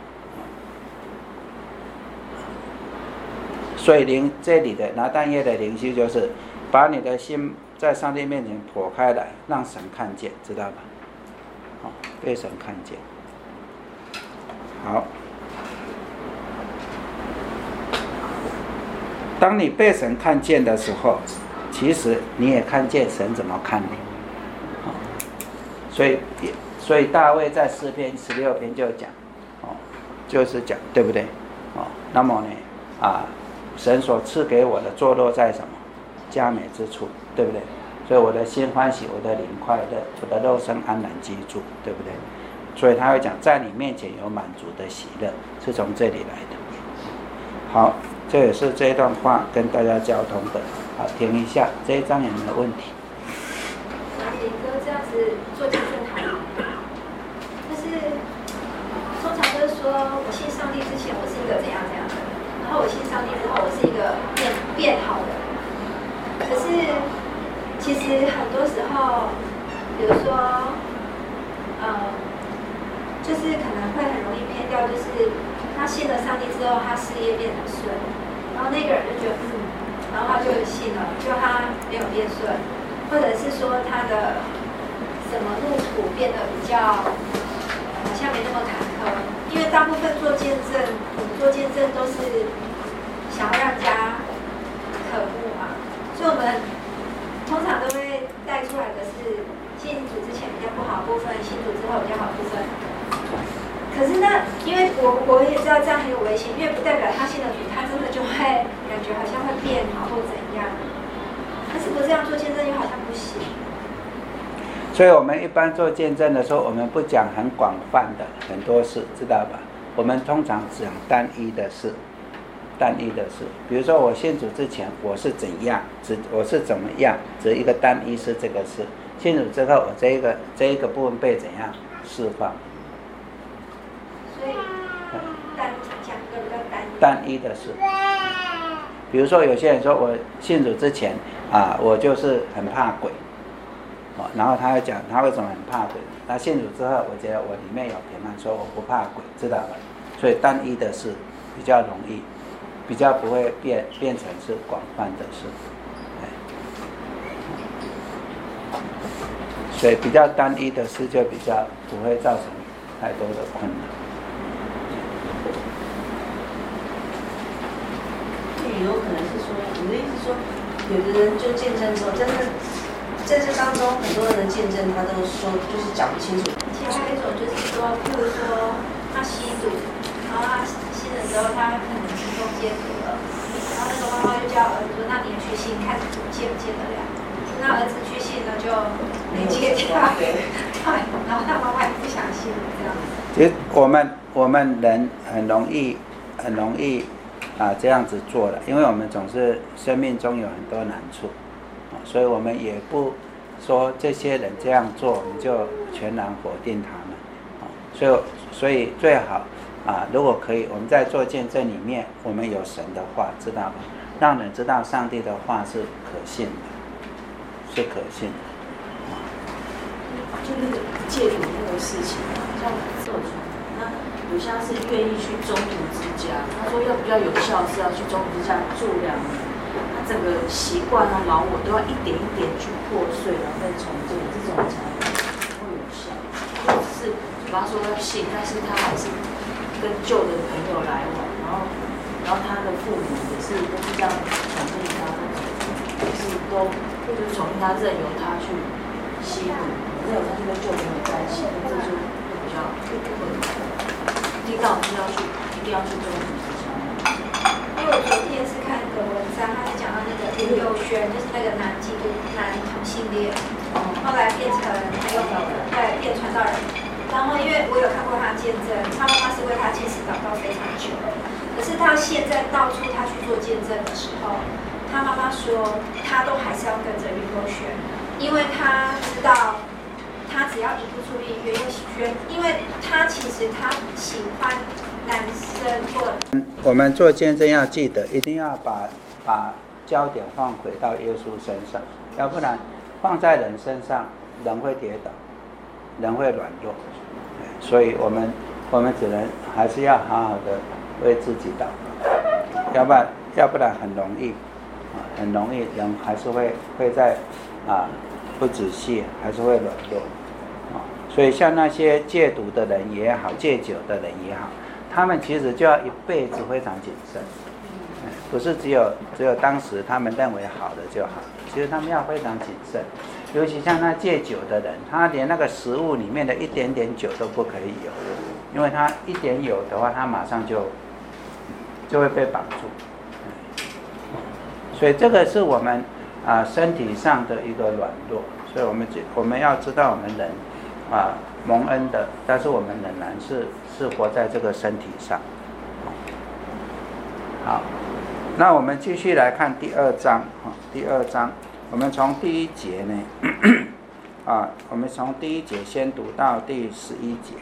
所以这里的拿但业的灵修就是把你的心在上帝面前剖开来，让神看见，知道吧？被神看见。好，当你被神看见的时候，其实你也看见神怎么看你。所以大卫在诗篇16篇就讲，就是讲，对不对？那么呢，神所赐给我的坐落在什么？佳美之处，对不对？所以我的心欢喜，我的灵快乐，我的肉身安然居住，对不对？所以他会讲，在你面前有满足的喜乐，是从这里来的。好，这也是这一段话跟大家交通的。好，停一下，这一章有没有问题？ 李哥这样子做见证好吗？但是通常都是说我信上帝之前我是一个怎样怎样的人，然后我信上帝之后我是一个变好的人。可是其实很多时候，比如说，就是可能会很容易偏掉，就是他信了上帝之后，他事业变得顺，然后那个人就觉得然后他就信了，就他没有变顺，或者是说他的什么路途变得比较好像没那么坎坷，因为大部分做见证，我们做见证都是想要让人家渴慕嘛，所以我们通常都会带出来的是信主之前比较不好的部分，信主之后比较好的部分。可是呢，因为我也知道这样很有危险，因为不代表他信了主，他真的就会感觉好像会变好或怎样。但是不这样做见证又好像不行。 所以我们一般做见证的时候，我们不讲很广泛的很多事，知道吧？我们通常讲单一的事。比如说我信主之前我是怎样，我是怎么样，只一个单一是这个事。信主之后，我这一个部分被怎样释放？ 所以讲一个比较单一的事。比如说有些人说我信主之前我就是很怕鬼，然后他会讲他为什么很怕鬼。那信主之后，我觉得我里面有平安，说我不怕鬼，知道吧？所以单一的事比较容易。比较不会变成是广泛的事，所以比较单一的事就比较不会造成太多的困难。 有可能是说，你的意思说，有的人就见证之后，真的在这当中，很多人的见证他都说就是讲不清楚。 其实还有一种就是说，譬如说他吸毒，然后他信了之后，他可能成功戒毒了，然后那个妈妈就叫儿子说：“那你也去信，看你戒不戒得了。”那儿子去信了就没戒掉，对，然后他妈妈也不相信这样子。 其实我们人很容易这样子做了，因为我们总是生命中有很多难处，所以我们也不说这些人这样做，我们就全然否定他们，所以最好如果可以，我们在做见证里面，我们有神的话，知道吗？让人知道上帝的话是可信的，是可信的。 就那个戒毒那个事情，像受传，那有些是愿意去中途之家，他说要比较有效是要去中途之家住2年，他整个习惯老我都要一点一点去破碎，然后再重建，这种才会有效。或者是比方说要信，但是他还是跟旧的朋友来往，然后他的父母也是都是这样宠溺他，就是都就是宠溺他，任由他去吸毒，任由他去跟旧朋友在一起，这就比较困难。听到就要去，一定要去中途之家。 因为我昨天是看一个文章，他是讲到那个林友轩，就是那个男同性恋，后来变成很有名的，对，变传道人。然后因为我有看过他见证，他妈妈是为他进食祷告非常久，可是他现在到处他去做见证的时候，他妈妈说他都还是要跟着林友轩，因为他知道他只要一不出力，因为他其实他喜欢男生或。 我们做见证要记得，一定要把焦点放回到耶稣身上，要不然放在人身上，人会跌倒，人会软弱，所以我们只能还是要好好的为自己祷告，要不然很容易人还是会在不仔细，还是会软弱所以像那些戒毒的人也好，戒酒的人也好，他们其实就要一辈子非常谨慎，不是只有当时他们认为好的就好，其实他们要非常谨慎。尤其像那戒酒的人，他连那个食物里面的一点点酒都不可以有，因为他一点有的话，他马上就会被绑住。所以这个是我们身体上的一个软弱，所以我们要知道我们人蒙恩的，但是我们仍然是活在这个身体上。好，那我们继续来看第二章。第二章，我们从第一节呢，我们从第一节先读到第11节。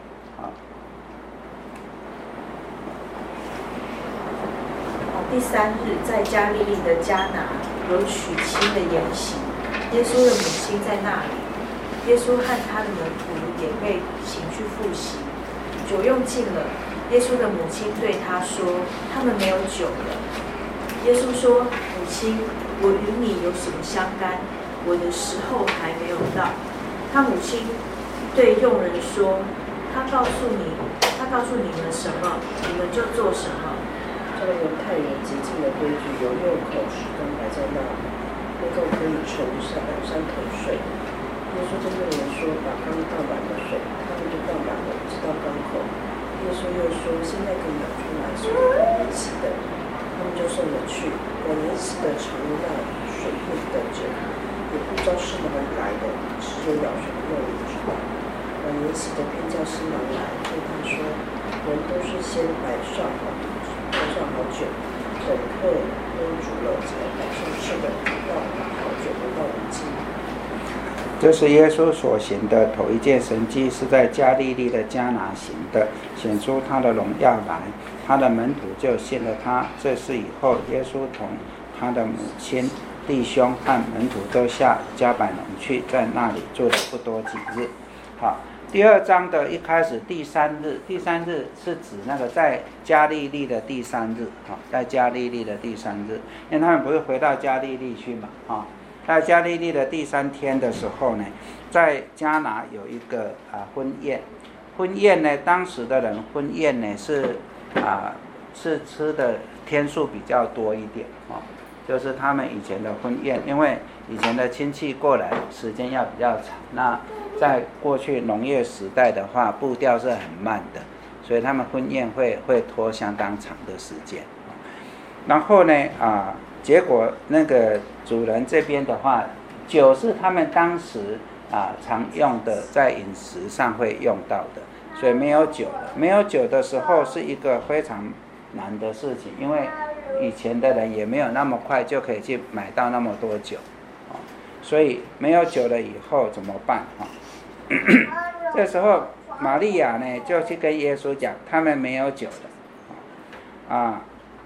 第3日，在加利利的迦拿有娶亲的筵席，耶稣的母亲在那里。耶稣和他的门徒也被请去赴席，酒用尽了。耶稣的母亲对他说：“他们没有酒了。”耶稣说：“母亲，我与你有什么相干？我的时候还没有到。”他母亲对佣人说：“他告诉你们什么，你们就做什么。” 这个犹太人洁净的规矩有6口石灯摆在那里，能够可以盛3桶水。耶稣对佣人说：“把缸倒满了水。”他们就倒满了，直到缸口。耶稣又说：“现在可以拿出来，是管筵席的。”他们就送了去。管筵席的常在水边等着，也不知道是哪里来的，只有舀水的佣人知道。管筵席的便叫新郎来，对他说：“人都是先摆上好酒，等客都煮了，才摆上吃的。到好酒不到5斤。” 这是耶稣所行的头一件神迹，是在加利利的迦拿行的，显出他的荣耀来。他的门徒就信了他。这事以后，耶稣同他的母亲、弟兄和门徒都下迦百农去，在那里住了不多几日。好，第2章的一开始第3日，第3日是指那个在加利利的第3日，在加利利的第3日，因为他们不是回到加利利去嘛，在加利利的第3天的时候呢，在迦拿有一个婚宴。婚宴呢，当时的人婚宴呢是吃的天数比较多一点就是他们以前的婚宴，因为以前的亲戚过来时间要比较长，那在过去农业时代的话，步调是很慢的，所以他们婚宴会拖相当长的时间。然后呢结果那个主人这边的话，酒是他们当时常用的，在饮食上会用到的，所以没有酒了。没有酒的时候是一个非常难的事情，因为以前的人也没有那么快就可以去买到那么多酒所以没有酒了以后怎么办这时候玛利亚呢就去跟耶稣讲，他们没有酒了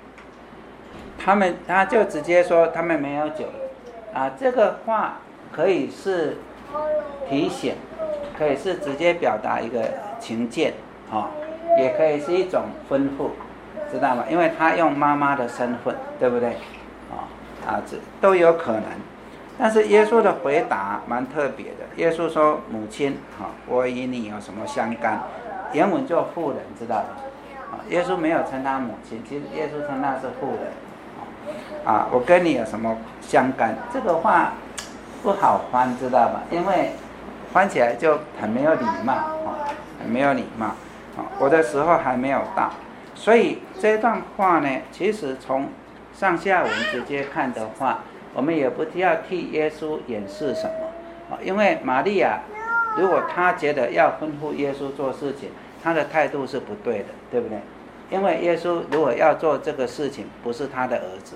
他就直接说他们没有酒了这个话可以是提醒，可以是直接表达一个情见也可以是一种吩咐，知道吗？因为他用妈妈的身份，对不对这都有可能。但是耶稣的回答蛮特别的，耶稣说：“母亲我与你有什么相干？”原文就妇人，知道吗耶稣没有称他母亲，其实耶稣称他是妇人我跟你有什么相干？这个话不好翻，知道吗？因为翻起来就很没有礼貌很没有礼貌我的时候还没有到。所以这段话呢，其实从上下文直接看的话，我们也不要替耶稣掩饰什么因为玛利亚如果她觉得要吩咐耶稣做事情，她的态度是不对的，对不对？因为耶稣如果要做这个事情，不是他的儿子，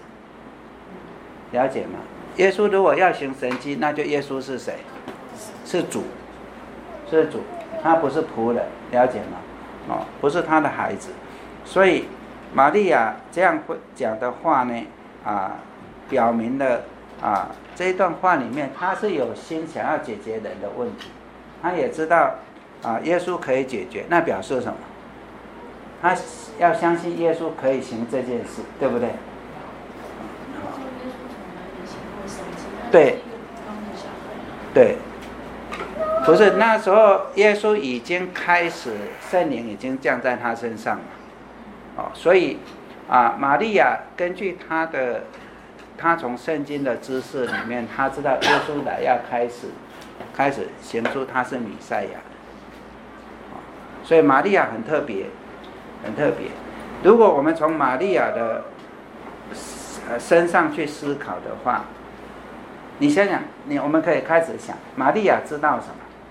了解吗？耶稣如果要行神迹，那就耶稣是谁？是主是主，他不是仆人，了解吗？哦，不是他的孩子，所以玛利亚这样讲的话呢，表明了这一段话里面，他是有心想要解决人的问题，他也知道耶稣可以解决，那表示什么？他要相信耶稣可以行这件事，对不对？对，对，不是那时候耶稣已经开始，圣灵已经降在他身上了，所以玛利亚根据他从圣经的知识里面，他知道耶稣来要开始显出他是弥赛亚，所以玛利亚很特别，很特别。如果我们从玛利亚的身上去思考的话，你想想，我们可以开始想，玛利亚知道什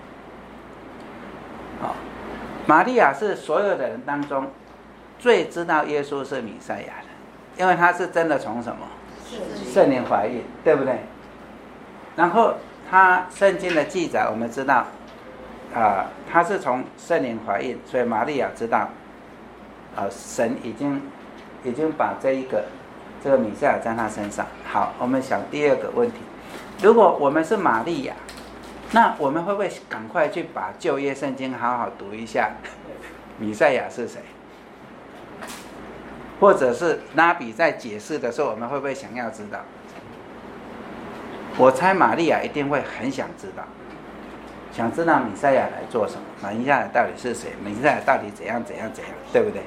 么？玛利亚是所有的人当中最知道耶稣是弥赛亚的，因为她是真的从什么？圣灵怀孕，对不对？然后她圣经的记载，我们知道，她是从圣灵怀孕，所以玛利亚知道，神已经把这个弥赛亚在她身上。好，我们想第二个问题。如果我们是玛利亚，那我们会不会赶快去把旧约圣经好好读一下？弥赛亚是谁？或者是拉比在解释的时候，我们会不会想要知道？我猜玛利亚一定会很想知道，想知道弥赛亚来做什么，弥赛亚到底是谁，弥赛亚到底怎样，对不对？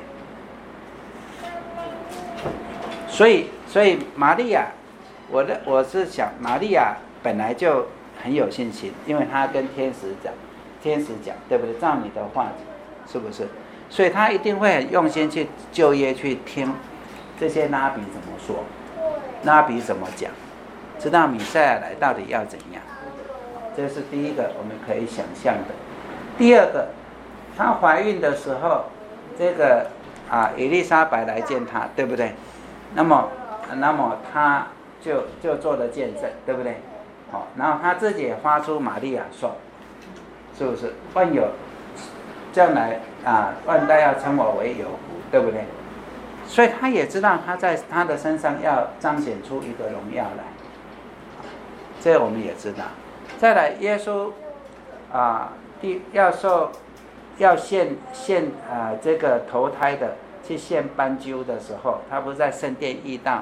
所以玛利亚，我是想玛利亚本来就很有信心，因为她跟天使讲，对不对？照你的话，是不是？所以她一定会很用心去就业去听这些拉比怎么说，拉比怎么讲，知道弥赛亚来到底要怎样。这是第一个我们可以想象的。第二个，她怀孕的时候，这个以利沙伯来见她，对不对？那么她就做了见证，对不对？然后她自己也发出玛利亚颂，是不是？万有将来万代要称我为有福，对不对？所以她也知道她在她的身上要彰显出一个荣耀来，这我们也知道。再来，耶稣要献这个投胎的去献斑鸠的时候，他不是在圣殿遇到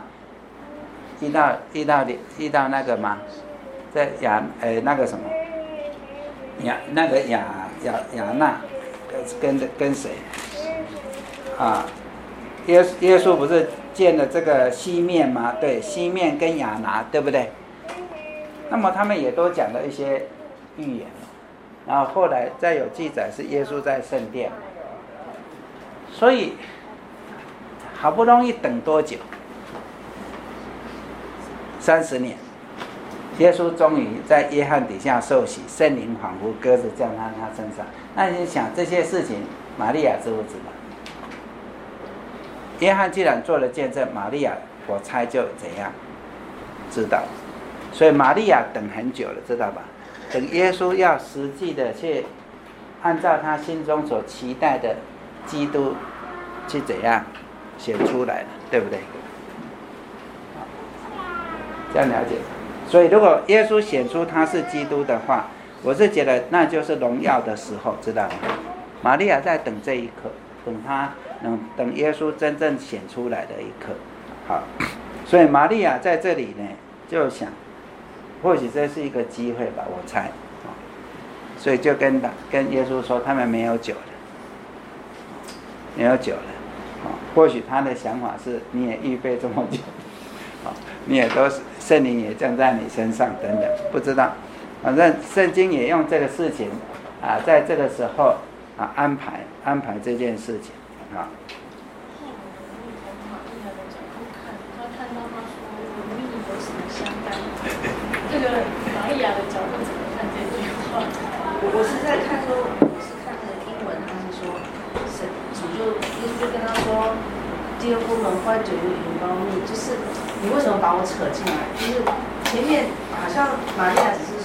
那个吗？在那个什么雅纳跟谁耶稣不是见了这个西面吗？对，西面跟亚拿，对不对？那么他们也都讲了一些预言，然后后来再有记载是耶稣在圣殿，所以好不容易等多久？30年，耶稣终于在约翰底下受洗，圣灵仿佛鸽子降在他身上。那你想这些事情，玛利亚知不知道？约翰既然做了见证，玛利亚我猜就怎样知道。所以玛利亚等很久了，知道吧？等耶稣要实际的去按照他心中所期待的基督去怎样显出来了，对不对？这样了解。所以如果耶稣显出他是基督的话，我是觉得那就是荣耀的时候，知道吗？玛利亚在等这一刻，等耶稣真正显出来的一刻。好，所以玛利亚在这里呢，就想或许这是一个机会吧，我猜。所以就跟耶稣说，他们没有酒了，没有酒了。或许他的想法是，你也预备这么久，你也都是圣灵也降在你身上等等，不知道。反正圣经也用这个事情在这个时候安排这件事情啊。 这个玛利亚的角度怎么看这句话？ 我是在看那个英文，他是说，主就跟他说 ，Dear woman, why do you involve me？ 就是你为什么把我扯进来？就是前面好像玛利亚只是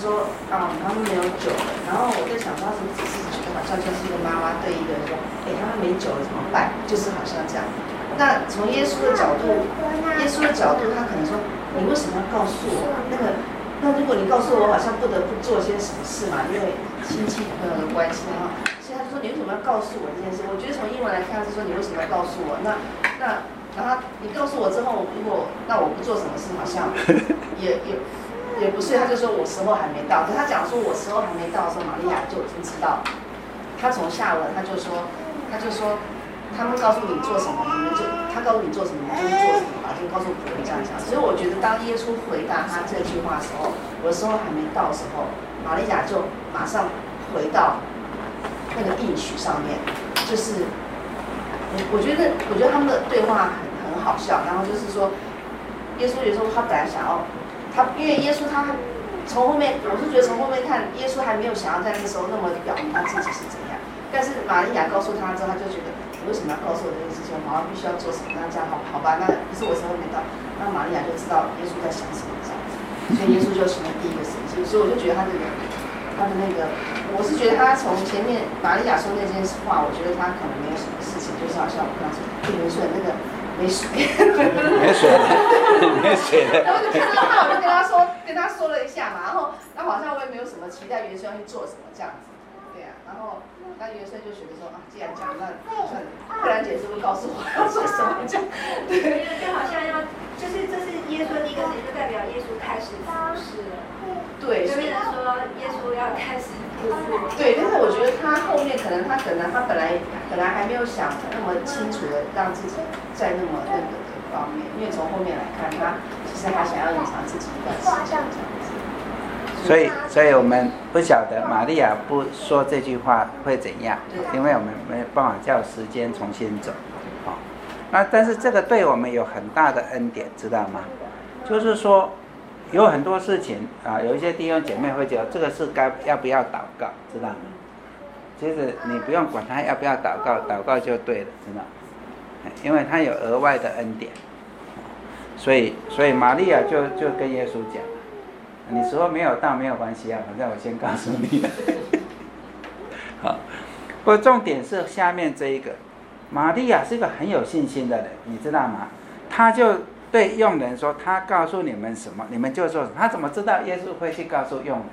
说他们没有酒了，然后我在想说他是不是只是觉得好像就是一个妈妈对一个人说，他们没酒了怎么办？就是好像这样。那从耶稣的角度，他可能说，你为什么要告诉我？那如果你告诉我，好像不得不做些什么事嘛，因为亲戚朋友的关系哈。所以他就说，你为什么要告诉我这件事？我觉得从英文来看是说，你为什么要告诉我？然后你告诉我之后，如果那我不做什么事，好像也不是。他就说我时候还没到。可他讲说我时候还没到的时候，玛利亚就已经知道。他从下文他就说。他们告诉你做什么，他告诉你做什么，你就做什么吧，就告诉别人这样讲。所以我觉得，当耶稣回答他这句话的时候，我的时候还没到的时候，玛利亚就马上回到那个应许上面。就是我觉得他们的对话很好笑。然后就是说，耶稣有时候他本来想要因为耶稣他从后面，我是觉得从后面看，耶稣还没有想要在那个时候那么表明他自己是怎样。但是玛利亚告诉他之后，他就觉得你为什么要告诉我这件事情？我好像必须要做什么？那这样好吧，那可是我时候没到。那玛利亚就知道耶稣在想什么这样子，所以耶稣就成了第一个神迹。所以我就觉得他的那个，我是觉得他从前面玛利亚说那件话，我觉得他可能没有什么事情，就是好像我跟他说，元顺那个没水， 没水的。 然后就看到他，我就跟他说了一下嘛，然后好像我也没有什么期待元顺要去做什么这样子。对啊，然后那元顺就觉得说既然讲，那不然姐是不是告诉我要做什么这样？对， 就好像这是耶稣第一个神，就代表耶稣开始服侍了。 对， 就变成说耶稣要开始服侍。 对，但是我觉得他后面可能他本来还没有想那么清楚的让自己在那个的方面，因为从后面来看，他其实还想要隐藏自己一段时间这样子。 所以我们不晓得玛利亚不说这句话会怎样，因为我们没办法叫时间重新走，但是这个对我们有很大的恩典，知道吗？就是说有很多事情有一些弟兄姐妹会觉得这个事要不要祷告，知道吗？其实你不用管他要不要祷告，祷告就对了，知道吗？因为他有额外的恩典，所以玛利亚就跟耶稣讲。你时候没有到没有关系啊，反正我先告诉你了。好，不过重点是下面这一个，玛利亚是一个很有信心的人，你知道吗？他就对佣人说，他告诉你们什么，你们就做什么。他怎么知道耶稣会去告诉佣人？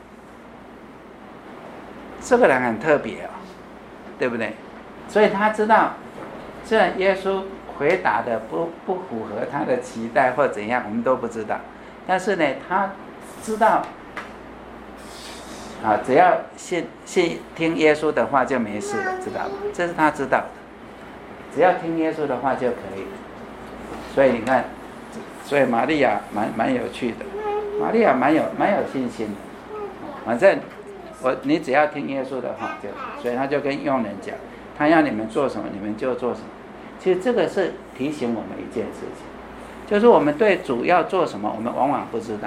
这个人很特别对不对？所以他知道，虽然耶稣回答的不符合他的期待或怎样，我们都不知道，但是呢，他知道只要信听耶稣的话就没事了，知道吗？这是他知道的，只要听耶稣的话就可以了。所以你看，所以玛利亚蛮有趣的，玛利亚蛮有信心的。反正你只要听耶稣的话就，所以他就跟佣人讲，他要你们做什么你们就做什么。其实这个是提醒我们一件事情，就是我们对主要做什么，我们往往不知道。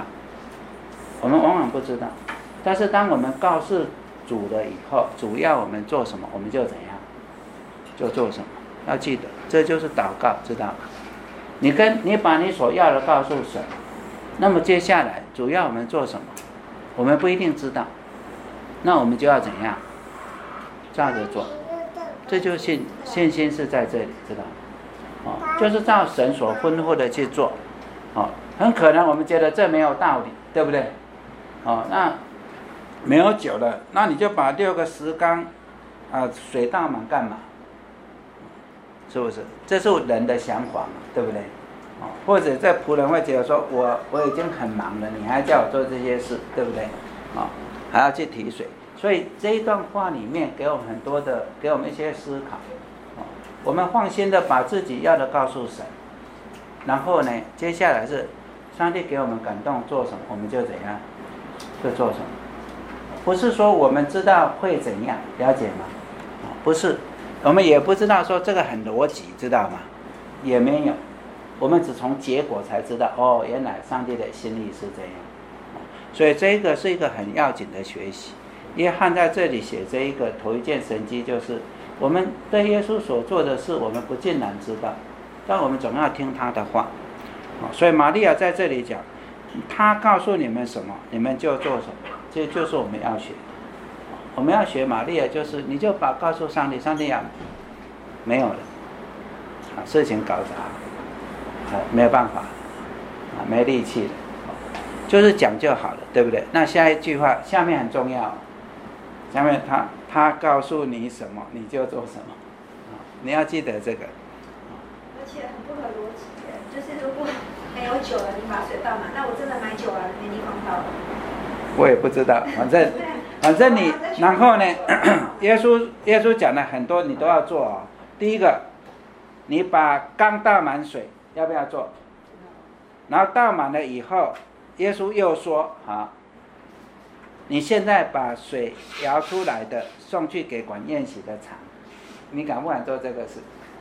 但是当我们告诉主了以后，主要我们做什么，我们就怎样，就做什么。要记得，这就是祷告，知道吗？你把你所要的告诉神，那么接下来主要我们做什么，我们不一定知道，那我们就要怎样，照着做。这就是信心是在这里，知道吗？就是照神所吩咐的去做。很可能我们觉得这没有道理，对不对？那没有酒了，那你就把6个石缸水倒满干嘛？是不是？这是人的想法嘛，对不对？或者这仆人会觉得说，我已经很忙了，你还叫我做这些事，对不对？还要去提水。所以这一段话里面给我们一些思考。我们放心的把自己要的告诉神，然后呢，接下来是上帝给我们感动做什么，我们就怎样，就做什么。不是说我们知道会怎样，了解吗？不是，我们也不知道说这个很逻辑，知道吗？也没有，我们只从结果才知道，原来上帝的心意是这样。所以这个是一个很要紧的学习。约翰在这里写这一个头一件神迹，就是我们对耶稣所做的事，我们不尽然知道，但我们总要听他的话。所以玛利亚在这里讲，他告诉你们什么，你们就做什么。 这就是我们要学。我们要学玛利亚，就是你就告诉上帝，上帝啊，没有了，事情搞砸，没有办法，没力气了，就是讲就好了，对不对？那下一句话，下面很重要，下面他告诉你什么，你就做什么，你要记得这个。 而且很不合逻辑的，就是如果没有酒了，你把水倒满，那我真的买酒了，没地方倒了。 我也不知道，反正你，然后呢，耶稣讲了很多，你都要做哦。第一个，你把缸倒满水，要不要做？然后倒满了以后，耶稣又说啊，你现在把水舀出来的送去给管宴席的厂，你敢不敢做这个事？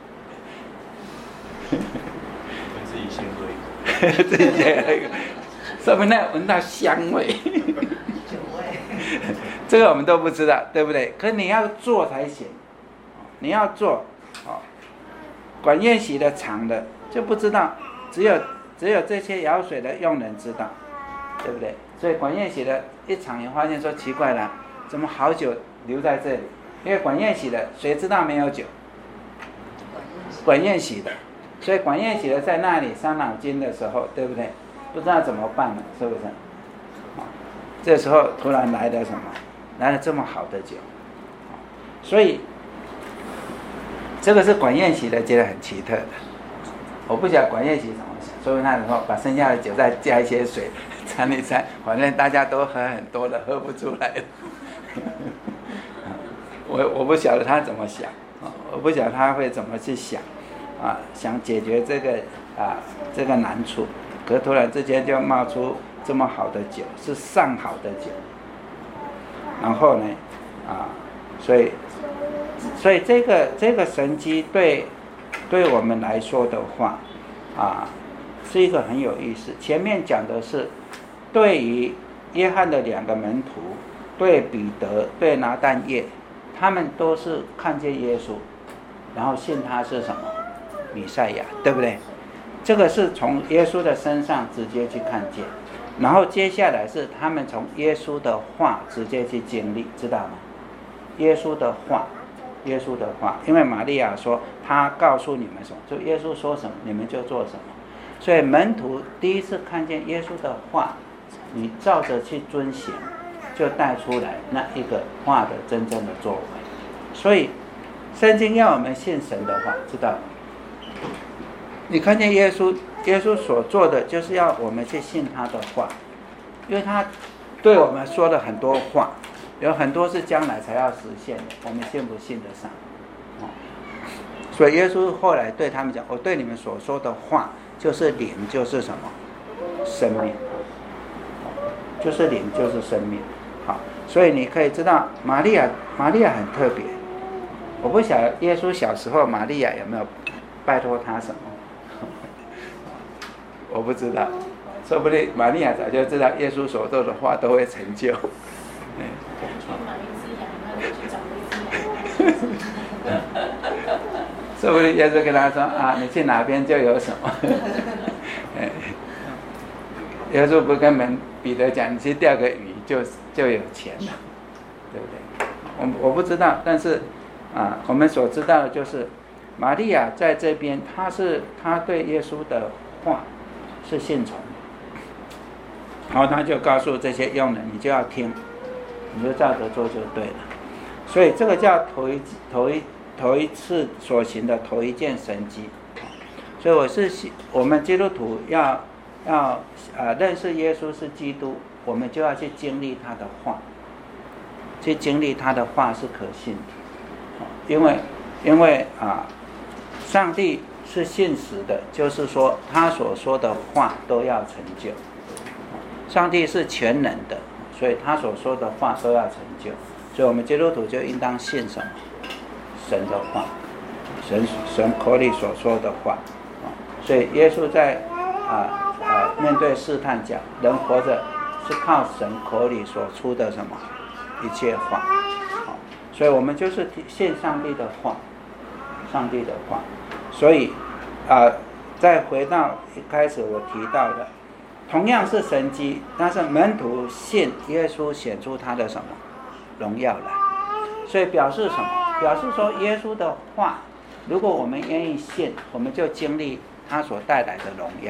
自己先喝一口， 自己先喝一口，说不定闻到香味。 酒味， 这个我们都不知道，对不对？可你要做才行，你要做，管宴席的厂的就不知道，只有这些舀水的用人知道，对不对？所以管宴席的一厂也发现说奇怪了，怎么好酒留在这里？因为管宴席的谁知道没有酒？管宴席的，所以管宴席的在那里伤脑筋的时候，对不对？不知道怎么办了，是不是？这时候突然来了什么？来了这么好的酒，所以这个是管宴席的觉得很奇特的。我不晓得管宴席怎么想，所以那时候把剩下的酒再加一些水掺一掺，反正大家都喝很多了，喝不出来了。我不晓得他怎么想，我不晓得他会怎么去想，想解决这个难处，可突然之间就冒出这么好的酒，是上好的酒。然后呢，所以这个神迹对我们来说的话，是一个很有意思。前面讲的是对于约翰的2个门徒，对彼得，对拿但业，他们都是看见耶稣，然后信他是什么弥赛亚，对不对？这个是从耶稣的身上直接去看见，然后接下来是他们从耶稣的话直接去经历，知道吗？耶稣的话，因为玛利亚说他告诉你们什么，就耶稣说什么你们就做什么。所以门徒第一次看见耶稣的话，你照着去遵行，就带出来那一个话的真正的作为。所以圣经要我们信神的话，知道吗？你看见耶稣所做的，就是要我们去信他的话，因为他对我们说了很多话，有很多是将来才要实现的，我们信不信得上？所以耶稣后来对他们讲，我对你们所说的话就是灵，就是什么？生命，就是灵，就是生命。好，所以你可以知道玛利亚很特别。我不晓得耶稣小时候玛利亚有没有拜托他什么，我不知道，说不定玛利亚早就知道耶稣所做的话都会成就。说不定耶稣跟他说你去哪边就有什么。耶稣不跟彼得讲，你去钓个鱼就有钱了，对不对？我不知道，但是我们所知道的就是玛利亚在这边，她对耶稣的话是信从，然后她就告诉这些用人，你就要听，你就照着做就对了。所以这个叫头一次所行的头一件神迹。所以我们基督徒要认识耶稣是基督，我们就要去经历他的话，去经历他的话是可信的。因为上帝是信实的，就是说他所说的话都要成就。上帝是全能的，所以他所说的话都要成就。所以我们基督徒就应当信什么？神的话，神口里所说的话。所以耶稣在面对试探讲，人活着是靠神口里所出的什么一切话。所以我们就是信上帝的话，上帝的话。所以再回到一开始我提到的， 同样是神迹，但是门徒信耶稣显出他的什么荣耀来，所以表示什么？表示说耶稣的话，如果我们愿意信，我们就经历他所带来的荣耀。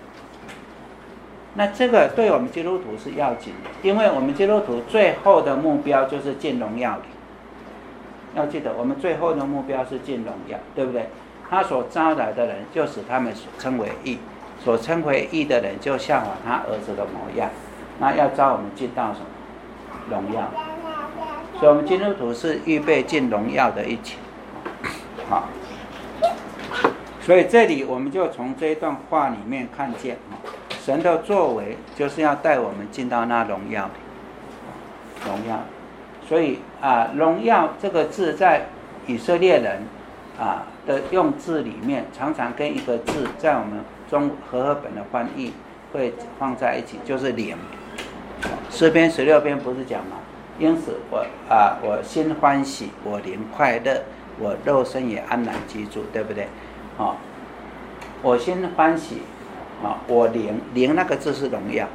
那这个对我们基督徒是要紧的，因为我们基督徒最后的目标就是进荣耀里。要记得，我们最后的目标是进荣耀，对不对？他所招来的人，就使他们称为义。所称为义的人就效法他儿子的模样，那要招我们进到什么荣耀？所以我们基督徒是预备进荣耀的一群。好，所以这里我们就从这一段话里面看见，神的作为就是要带我们进到那荣耀里，荣耀。所以荣耀这个字在以色列人的用字里面，常常跟一个字在我们中和合本的翻译会放在一起，就是灵。诗篇16篇不是讲吗？因此我心欢喜，我灵快乐，我肉身也安然居住，对不对？我心欢喜，我灵那个字是荣耀，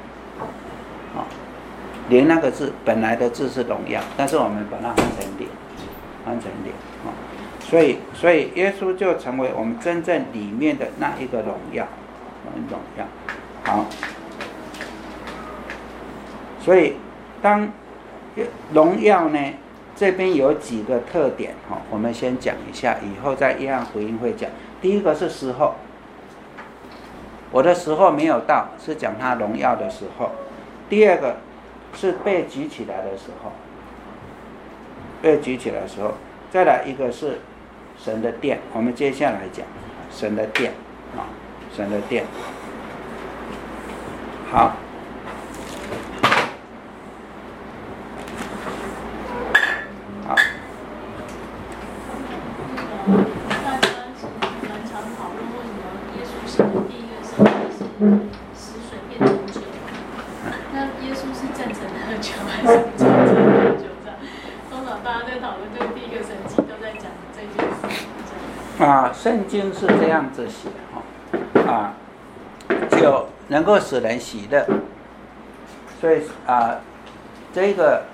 灵那个字本来的字是荣耀，但是我们把它换成灵，所以耶稣就成为我们真正里面的那一个荣耀。好，所以当荣耀呢，这边有几个特点，我们先讲一下，以后在约翰福音会讲。第一个是时候，我的时候没有到，是讲他荣耀的时候。第二个是被举起来的时候，再来一个是神的殿，我们接下来讲神的殿，神的殿。好， 大家蛮常讨论为什么耶稣行的第一个神迹是使水变成酒，那耶稣是赞成喝酒还是不赞成喝酒？这样，通常大家在讨论这个第一个神迹都在讲这件事。 圣经是这样子写酒能够使人喜乐，所以这个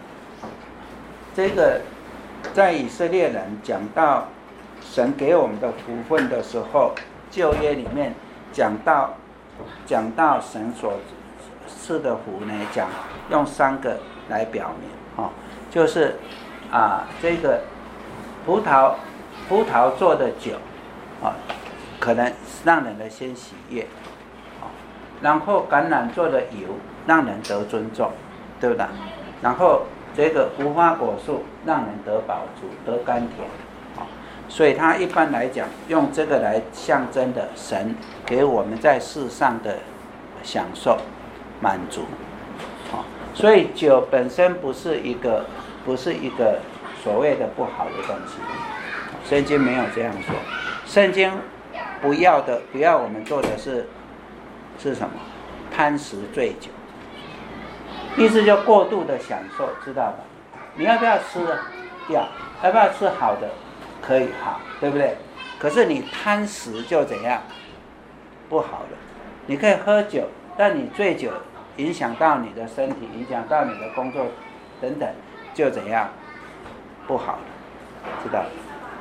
在以色列人讲到神给我们的福分的时候，旧约里面讲到神所赐的福呢，用3个来表明，就是这个葡萄做的酒，可能让人的心喜悦，然后橄榄做的油让人得尊重，对不对？然后这个无花果树让人得饱足，得甘甜，所以他一般来讲用这个来象征的神给我们在世上的享受满足，所以酒本身不是一个所谓的不好的东西，圣经没有这样说。圣经不要我们做的是什么？贪食醉酒，意思就过度的享受，知道吧？你要不要吃？要不要吃好的？可以，好，对不对？可是你贪食就怎样？不好了。你可以喝酒，但你醉酒影响到你的身体，影响到你的工作等等，就怎样？不好了，知道？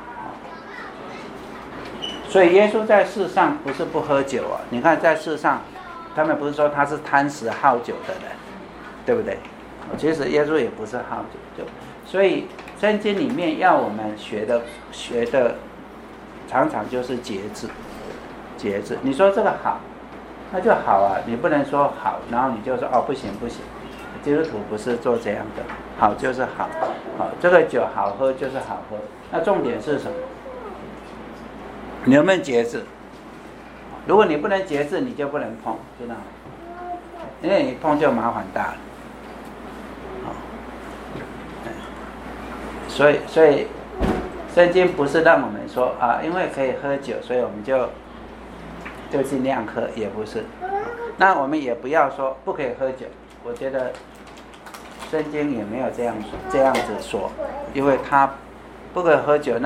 所以耶稣在世上不是不喝酒啊，你看在世上，他们不是说他是贪食好酒的人，对不对？其实耶稣也不是好酒，所以圣经里面要我们学的常常就是节制。你说这个好，那就好啊，你不能说好，然后你就说不行，基督徒不是做这样的，好就是好，这个酒好喝就是好喝，那重点是什么？你有没有节制？如果你不能节制，你就不能碰，知道吗？因为你碰就麻烦大了。所以圣经不是让我们说因为可以喝酒，所以我们就尽量喝，也不是。那我们也不要说不可以喝酒，我觉得圣经也没有这样子说，因为他不可以喝酒，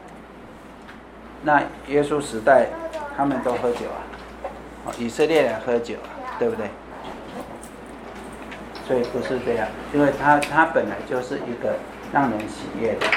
那耶稣时代他们都喝酒以色列人喝酒对不对？ 所以不是这样，因为它本来就是一个让人喜悦的。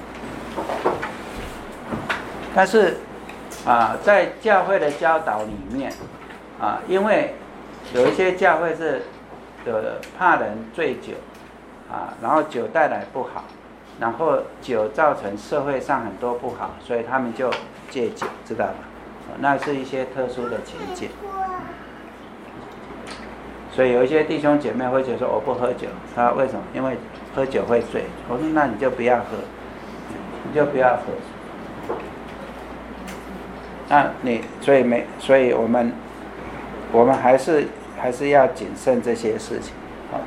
但是在教会的教导里面因为有一些教会是怕人醉酒然后酒带来不好，然后酒造成社会上很多不好，所以他们就戒酒，知道吗？那是一些特殊的情境。所以有一些弟兄姐妹会觉得说我不喝酒，他为什么？因为喝酒会醉。我说那你就不要喝，你就不要喝。那所以我们还是要谨慎这些事情。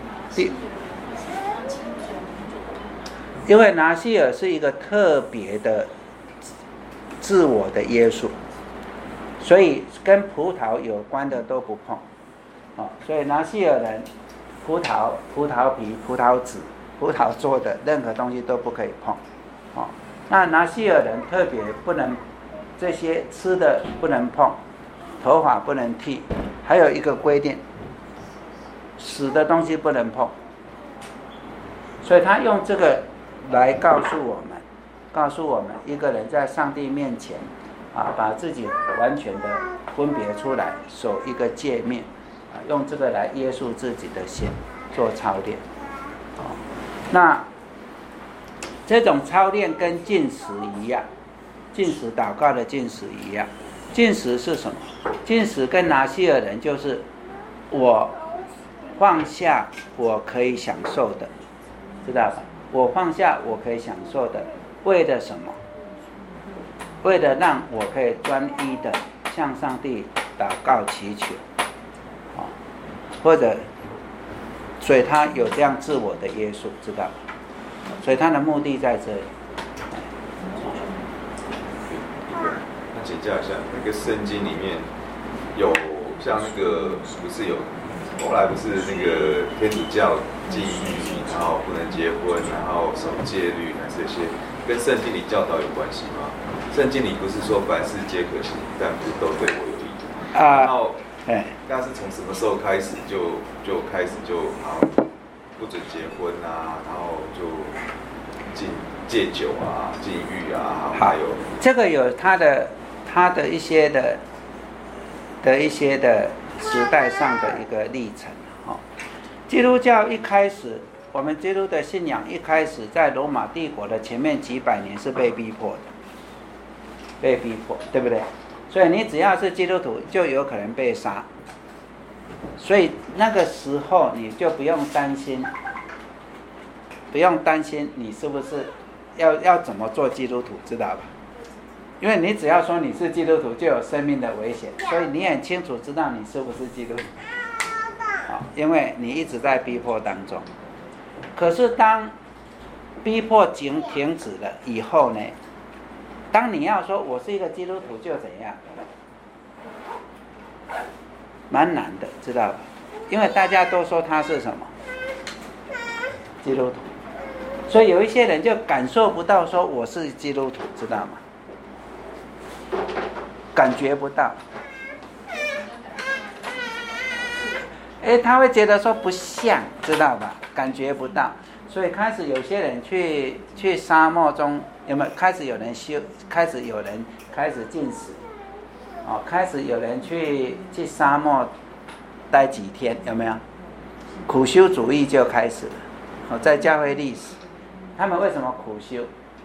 因为拿西尔是一个特别的自我的约束，所以跟葡萄有关的都不碰。所以拿西尔人葡萄皮、葡萄籽、葡萄做的任何东西都不可以碰。那拿西尔人特别不能这些吃的不能碰，头发不能剃，还有一个规定，死的东西不能碰。所以他用这个来告诉我们一个人在上帝面前把自己完全的分别出来，守一个诫命用这个来约束自己的心，做操练。那这种操练跟禁食一样，禁食祷告的禁食一样。禁食是什么？禁食跟拿西尔人就是我放下我可以享受的，知道吧？我放下我可以享受的，为了什么？为了让我可以专一的向上帝祷告祈求，或者，所以他有这样自我的约束，知道吧？所以他的目的在这里。 那请教一下，那个圣经里面有像那个不是有，后来不是那个天主教禁欲，然后不能结婚，然后守戒律，这些跟圣经里教导有关系吗？圣经里不是说凡事皆可行，但不是都对我有益。然后，那是从什么时候开始就开始不准结婚啊，然后就戒酒啊、禁欲啊，还有这个有他的一些的一些的时代上的一个历程。基督教一开始，我们基督的信仰一开始在罗马帝国的前面几百年是被逼迫的，对不对？所以你只要是基督徒，就有可能被杀。所以那个时候你就不用担心你是不是要怎么做基督徒，知道吧？因为你只要说你是基督徒，就有生命的危险，所以你很清楚知道你是不是基督徒。因为你一直在逼迫当中。可是当逼迫停止了以后呢，当你要说我是一个基督徒就怎样，蛮难的，知道吧？因为大家都说他是什么基督徒，所以有一些人就感受不到说我是基督徒，知道吗？感觉不到。他会觉得说不像，知道吧？感觉不到，所以开始有些人去沙漠中，有没有开始有人开始禁食，开始有人去沙漠待几天，有没有？苦修主义就开始了。在教会历史，他们为什么苦修？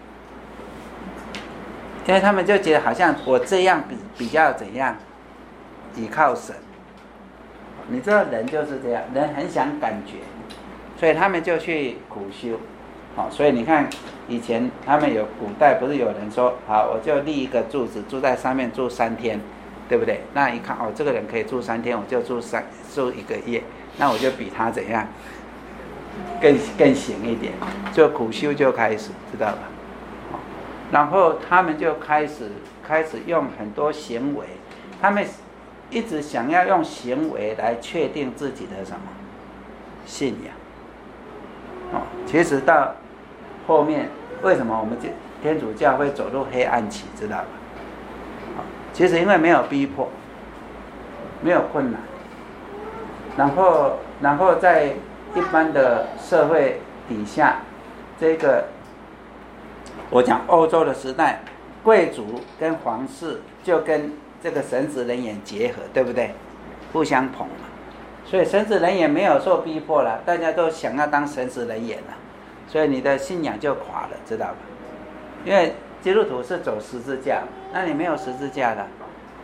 因为他们就觉得好像我这样比较怎样，依靠神。你知道人就是这样，人很想感觉，所以他们就去苦修。所以你看以前他们有古代不是有人说好，我就立一个柱子，住在上面住3天，对不对？那一看这个人可以住3天，我就住1个月，那我就比他怎样更行一点，就苦修就开始，知道吧？然后他们就开始用很多行为，他们一直想要用行为来确定自己的什么信仰。其实到后面为什么我们天主教会走入黑暗期，知道吧？其实因为没有逼迫，没有困难，然后在一般的社会底下，这个我讲欧洲的时代，贵族跟皇室就跟这个神职人员结合，对不对？互相捧嘛，所以神职人员没有受逼迫了，大家都想要当神职人员了，所以你的信仰就垮了，知道吧？因为基督徒是走十字架，那你没有十字架的，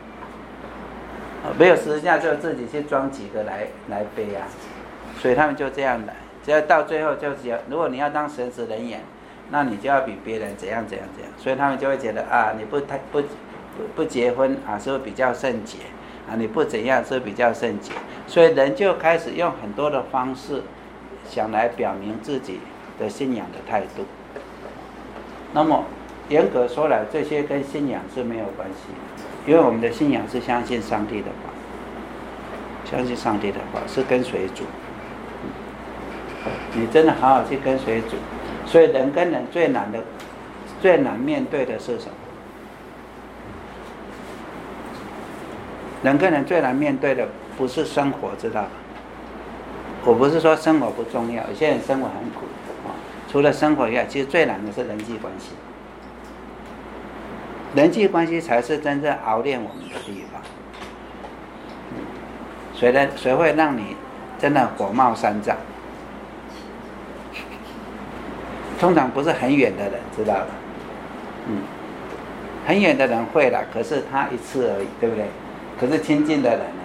没有十字架就自己去装几个来背啊，所以他们就这样来，只要到最后就是如果你要当神职人员，那你就要比别人怎样，所以他们就会觉得啊，你不结婚啊，是不是比较圣洁啊？你不怎样是不是比较圣洁？所以人就开始用很多的方式想来表明自己的信仰的态度。那么严格说来，这些跟信仰是没有关系的，因为我们的信仰是相信上帝的话，相信上帝的话是跟随主。你真的好好去跟随主。所以人跟人最难面对的是什么？人跟人最难面对的不是生活，知道吧？我不是说生活不重要，有些人生活很苦啊，除了生活以外，其实最难的是人际关系。人际关系才是真正熬炼我们的地方。谁会让你真的火冒三丈？通常不是很远的人，知道吧？很远的人会啦，可是他一次而已，对不对？可是亲近的人呢？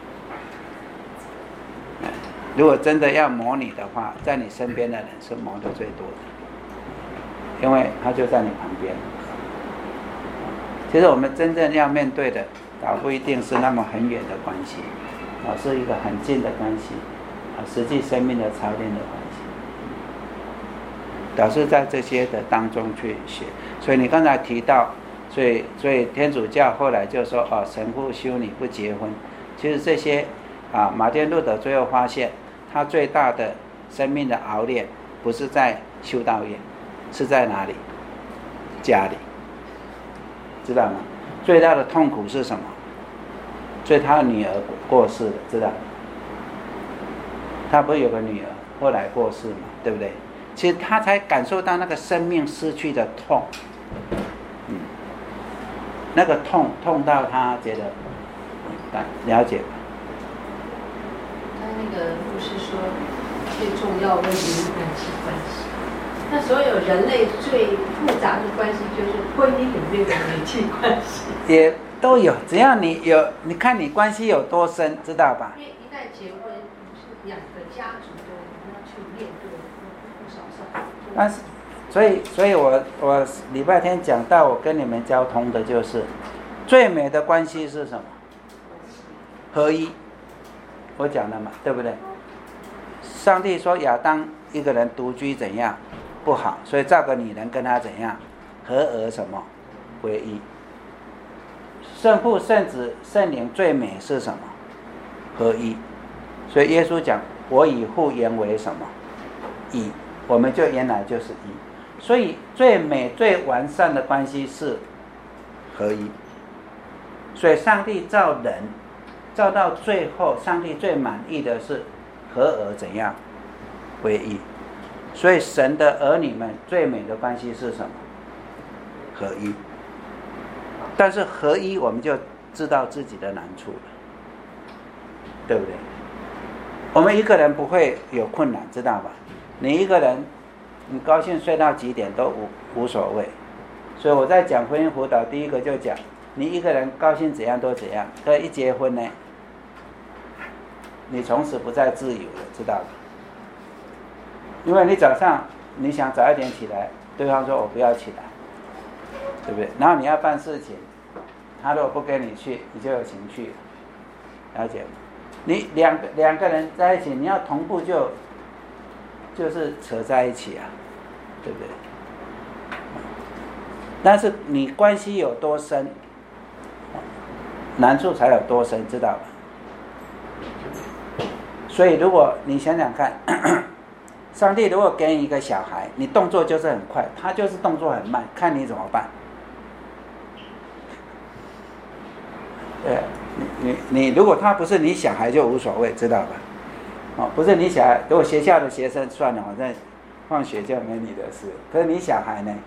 如果真的要磨你的话，在你身边的人是磨得最多的，因为他就在你旁边。其实我们真正要面对的，倒不一定是那么很远的关系，是一个很近的关系，实际生命的操练的关系。导致在这些的当中去学。所以你刚才提到，所以天主教后来就说神父修女不结婚。其实这些马丁路德最后发现，他最大的生命的熬炼不是在修道院，是在哪里？家里，知道吗？最大的痛苦是什么？所以他的女儿过世了，知道？他不是有个女儿后来过世嘛，对不对？其实他才感受到那个生命失去的痛，那个痛到他觉得了解吧。 他那个牧师说，最重要的问题是人际关系。那所有人类最复杂的关系就是婚姻里面的人际关系。 也都有，只要你有，你看你关系有多深，知道吧？ 因为一旦结婚，是两个家族都要去面对不少事。 但是，所以我礼拜天讲到，我跟你们交通的就是最美的关系是什么？合一。我讲了嘛，对不对？上帝说亚当一个人独居怎样不好，所以造个女人跟他怎样合而什么为一。圣父、圣子、圣灵最美是什么？合一。所以耶稣讲，我以父原为什么？一。我们就原来就是一。所以最美最完善的关系是合一。所以上帝造人造到最后，上帝最满意的是合而怎样为一。所以神的儿女们最美的关系是什么？合一。但是合一我们就知道自己的难处了，对不对？我们一个人不会有困难，知道吧？你一个人你高兴睡到几点都无所谓。所以我在讲婚姻辅导，第一个就讲你一个人高兴怎样都怎样，可一结婚呢，你从此不再自由了，知道吧？因为你早上你想早一点起来，对方说我不要起来，对不对？然后你要办事情，他如果不跟你去，你就有情绪了，了解吗？你两个人在一起，你要同步就是扯在一起啊，对不对？但是你关系有多深，难处才有多深，知道吧？所以如果你想想看，上帝如果给你一个小孩，你动作就是很快，他就是动作很慢，看你怎么办。对，你如果他不是你小孩就无所谓，知道吧？ 不是你小孩，如果学校的学生算了，反正放学就没你的事。可是你小孩呢？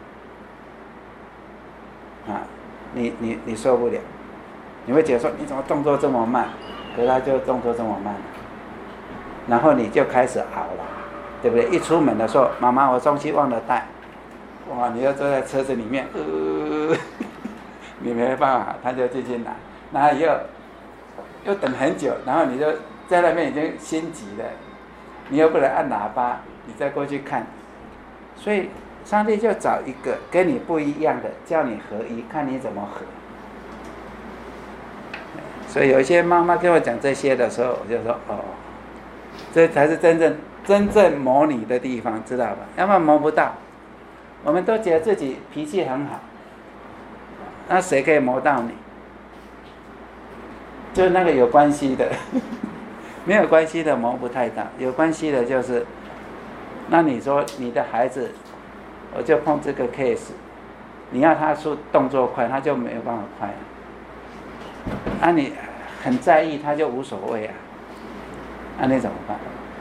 你受不了，你会觉得说你怎么动作这么慢？可是他就动作这么慢，然后你就开始熬了，对不对？一出门的时候，妈妈我东西忘了带，哇，你要坐在车子里面，你没办法，他就进去拿，然后又等很久，然后你就在那边已经心急了，你又不能按喇叭，你再过去看，所以上帝就找一个跟你不一样的，叫你合一，看你怎么合。所以有一些妈妈跟我讲这些的时候，我就说这才是真正磨你的地方，知道吧？要不然磨不到。我们都觉得自己脾气很好，那谁可以磨到你？就是那个有关系的，没有关系的磨不太到，有关系的就是，那你说你的孩子，我就碰这个 case， 你要他说动作快，他就没有办法快了。你很在意，他就无所谓啊，你怎么办？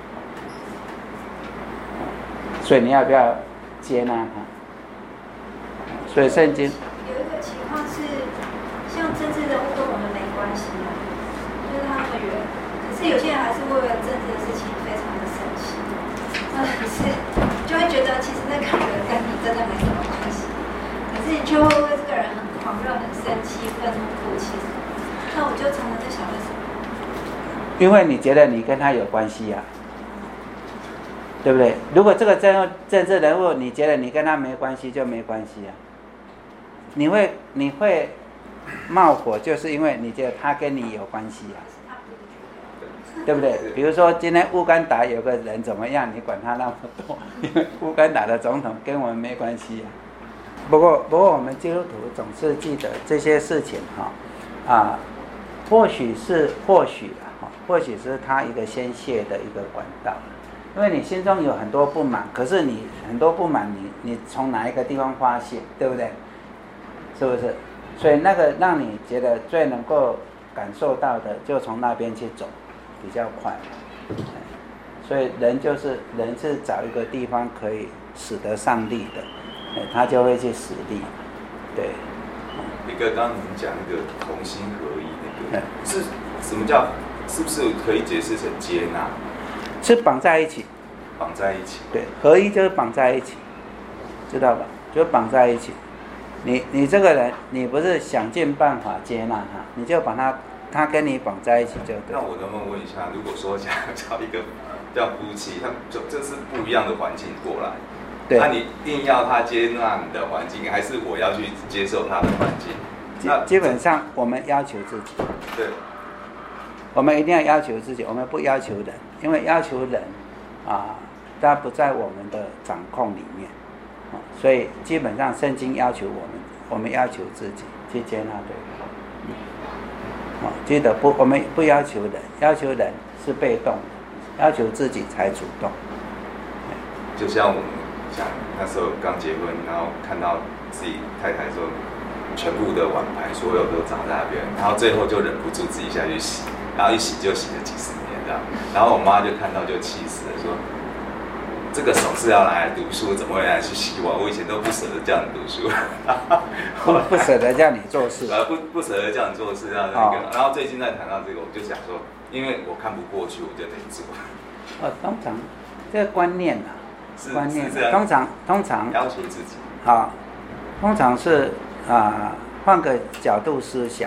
所以你要不要接纳他？所以圣经有一个情况是，像政治人物跟我们没关系啊，就是他们可是有些人还是为了政治的事情非常的生气，可是就会觉得其实那个人跟你真的没什么关系，可是你却会为这个人很狂热、很生气、愤怒、哭泣。那我就常常在想为什么？ 因为你觉得你跟他有关系啊，对不对？如果这个政治人物你觉得你跟他没关系，就没关系啊。你会冒火，就是因为你觉得他跟你有关系啊，对不对？比如说今天乌干达有个人怎么样，你管他那么多？因为乌干达的总统跟我们没关系啊。不过我们基督徒总是记得这些事情或许是他一个宣泄的一个管道，因为你心中有很多不满，可是你很多不满你从哪一个地方发泄，对不对？是不是？所以那个让你觉得最能够感受到的，就从那边去走，比较快。所以人是找一个地方可以使得上力的，他就会去使力。对。 一个刚刚你讲那个同心合一那个，是什么叫？是不是可以解释成接纳？ 是绑在一起。 绑在一起。对， 合一就是绑在一起，知道吧？就绑在一起。你这个人，你不是想尽办法接纳他，你就把他跟你绑在一起就对。 那我能不能问一下，如果说想找一个叫夫妻，他这是不一样的环境过来。 对， 那你硬要他接纳你的环境，还是我要去接受他的环境？ 基本上我们要求自己。 对， 我们一定要要求自己，我们不要求人，因为要求人他不在我们的掌控里面，所以基本上圣经要求我们要求自己去接纳对方。记得我们不要求人，要求人是被动的，要求自己才主动。 就像我们想那时候刚结婚，然后看到自己太太说全部的碗盘所有都长在那边，然后最后就忍不住自己下去洗，然后一洗就洗了几十年这样，然后我妈就看到就气死了，说这个手是要拿来读书，怎么会拿来去洗碗？我以前都不舍得叫你读书， 不舍得叫你做事， 不舍得叫你做事这样然后最近在谈到这个，我就想说，因为我看不过去，我就得做。 通常这个观念观念通常要求自己通常是换个角度思想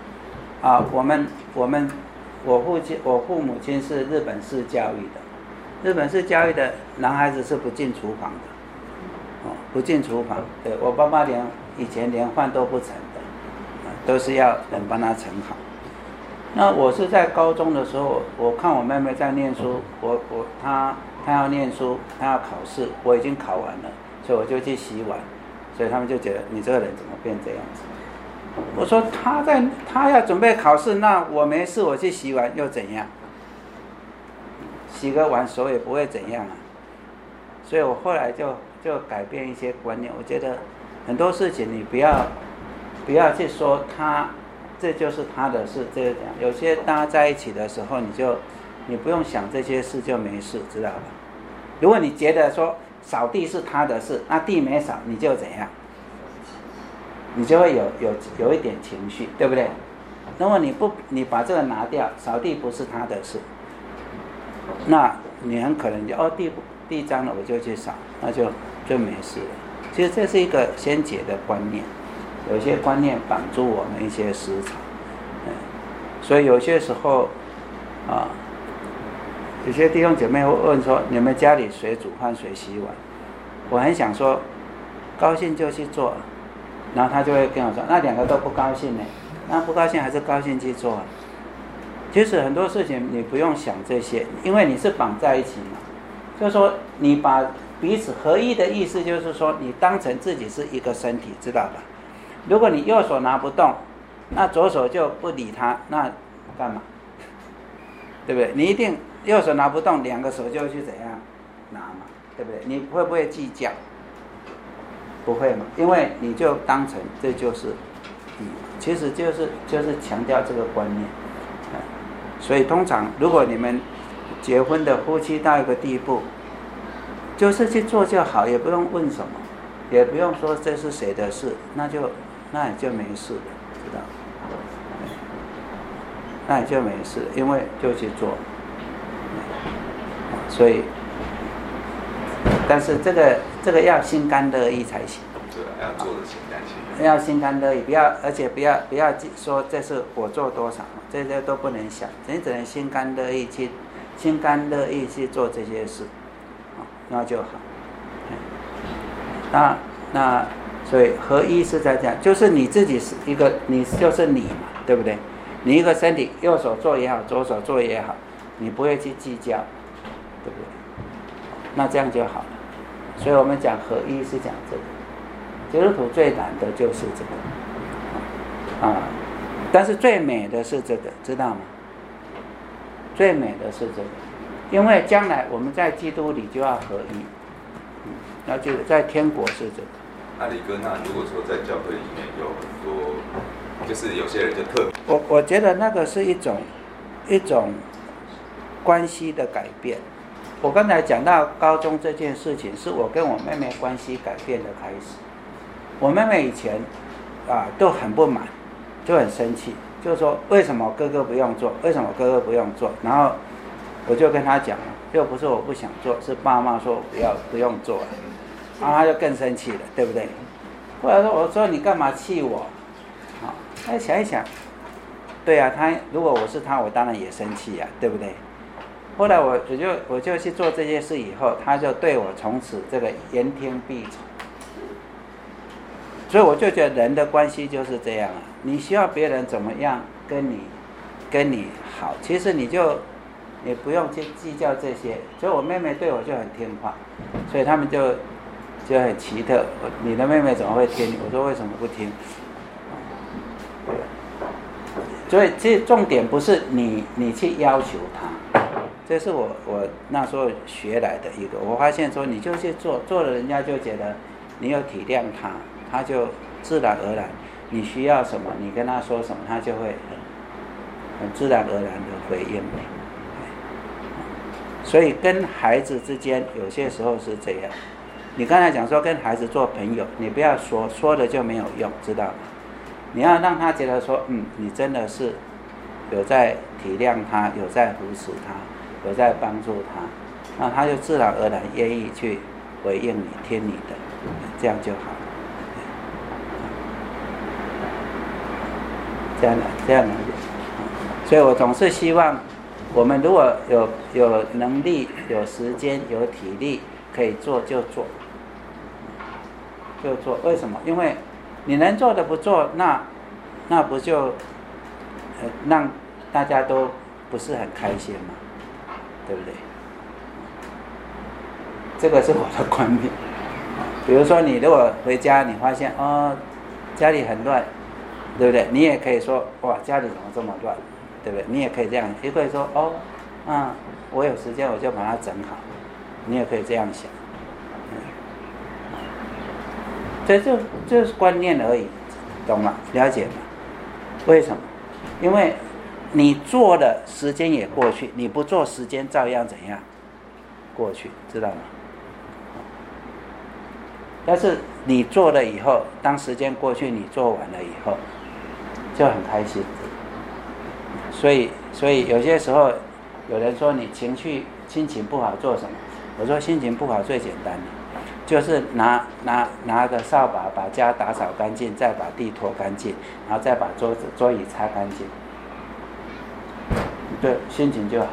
我父母亲是日本式教育的，日本式教育的男孩子是不进厨房的，不进厨房。对，我爸爸以前连饭都不盛的，都是要人帮他盛好。那我是在高中的时候，我看我妹妹在念书，她要念书，她要考试，我已经考完了，所以我就去洗碗，所以他们就觉得你这个人怎么变这样子？我说他要准备考试，那我没事，我去洗碗又怎样？洗个碗手也不会怎样啊。所以我后来就改变一些观念，我觉得很多事情你不要去说这就是他的事，这样有些大家在一起的时候， 你不用想这些事就没事，知道吧？如果你觉得说扫地是他的事，那地没扫，你就怎样？你就会有一点情绪，对不对？如果你把这个拿掉，扫地不是他的事，那你很可能就地脏了我就去扫，那就没事了。其实这是一个先解的观念，有一些观念绑住我们一些思潮，所以有些时候有些弟兄姐妹会问说，你们家里谁煮饭谁洗碗？我很想说，高兴就去做，然后他就会跟我说，那两个都不高兴呢，那不高兴还是高兴去做。其实很多事情你不用想这些，因为你是绑在一起嘛。就是说你把彼此合一的意思，就是说你当成自己是一个身体，知道吧？如果你右手拿不动，那左手就不理他，那干嘛？对不对？你一定右手拿不动，两个手就去怎样拿嘛，对不对？你会不会计较？不会嘛，因为你就当成这就是你，其实就是强调这个观念。所以通常如果你们结婚的夫妻到一个地步，就是去做就好，也不用问什么，也不用说这是谁的事，那也就没事了，知道？那也就没事，因为就去做。所以，但是这个要心甘乐意才行。 对，要做的心甘情愿。 要心甘乐意，而且不要说这是我做多少，这些都不能想，你只能心甘乐意去做这些事，那就好。那所以合一是在这样，就是你自己是一个，你就是你嘛，对不对？你一个身体，右手做也好，左手做也好，你不会去计较，对不对？那这样就好了。所以我们讲合一是讲这个。基督徒最难的就是这个但是最美的是这个，知道吗？最美的是这个，因为将来我们在基督里就要合一，那就在天国是这个。 李哥，那如果说在教会里面有很多，就是有些人就特别， 我觉得那个是一种关系的改变。我刚才讲到高中这件事情，是我跟我妹妹关系改变的开始。我妹妹以前都很不满，就很生气，就说为什么哥哥不用做，为什么哥哥不用做？然后我就跟她讲了，又不是我不想做，是爸妈说不用做，然后她就更生气了，对不对？后来我说你干嘛气我？她想一想，对啊，如果我是她，我当然也生气啊，对不对？后来我就去做这些事以后，她就对我从此这个言听必从。所以我就觉得人的关系就是这样你需要别人怎么样跟你好，其实你不用去计较这些。所以我妹妹对我就很听话，所以他们就很奇特，你的妹妹怎么会听？我说为什么不听？所以其实重点不是你去要求她，这是我那时候学来的一个。我发现说你就去做了，人家就觉得你有体谅她。他就自然而然，你需要什么，你跟他说什么，他就会很自然而然的回应你。所以跟孩子之间有些时候是这样。你刚才讲说跟孩子做朋友，你不要说了就没有用，知道吗？你要让他觉得说，你真的是有在体谅他，有在扶持他，有在帮助他，那他就自然而然愿意去回应你，听你的，这样就好。这样的，所以我总是希望，我们如果有能力、有时间、有体力，可以做就做，为什么？因为你能做的不做，那不就让大家都不是很开心嘛，对不对？这个是我的观念。比如说，你如果回家，你发现家里很乱。对不对？你也可以说哇，家里怎么这么乱，对不对？你也可以这样，也可以说我有时间我就把它整好，你也可以这样想。这就是观念而已，懂吗？了解吗？为什么？因为你做了，时间也过去；你不做，时间照样怎样过去，知道吗？但是你做了以后，当时间过去，你做完了以后，就很开心。所以有些时候，有人说你心情不好做什么？我说心情不好最简单的，就是拿个扫把把家打扫干净，再把地拖干净，然后再把桌椅擦干净，对，心情就好。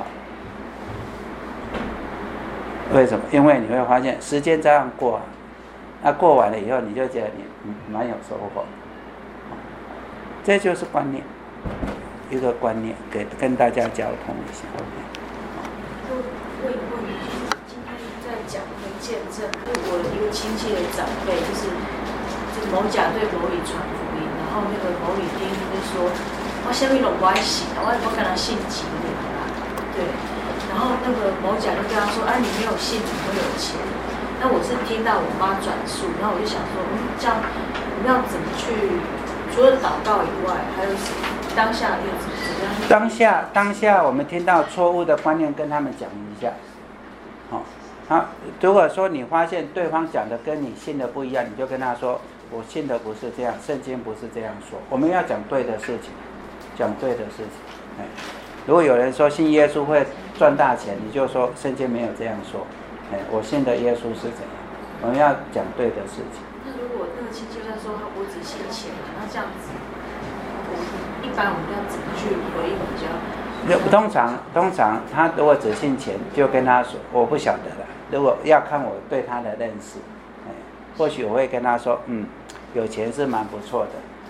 为什么？因为你会发现时间这样过，那过完了以后，你就觉得你蛮有收获。这就是观念，一个观念，跟大家交通一下。 问一个问题，就是今天在讲的见证，是我一个亲戚的长辈，就是某甲对某乙传福音，然后那个某乙丁就说，我下面拢不爱信，我跟他信几年啦，对，然后那个某甲就跟他说，啊，你没有信，怎么会有钱？那我是听到我妈转述，然后我就想说，这样我们要怎么去？除了祷告以外，还有什么？当下又怎么样？ 当下，我们听到错误的观念，跟他们讲一下。好，如果说你发现对方讲的跟你信的不一样，你就跟他说：“我信的不是这样，圣经不是这样说。我们要讲对的事情，讲对的事情。”如果有人说信耶稣会赚大钱，你就说圣经没有这样说。我信的耶稣是怎样？我们要讲对的事情。 那如果那个亲戚在说我只信钱，那这样子，一般我们要怎么去回应比较？ 通常他如果只信钱，就跟他说我不晓得了。如果要看我对他的认识，或许我会跟他说，有钱是蛮不错的，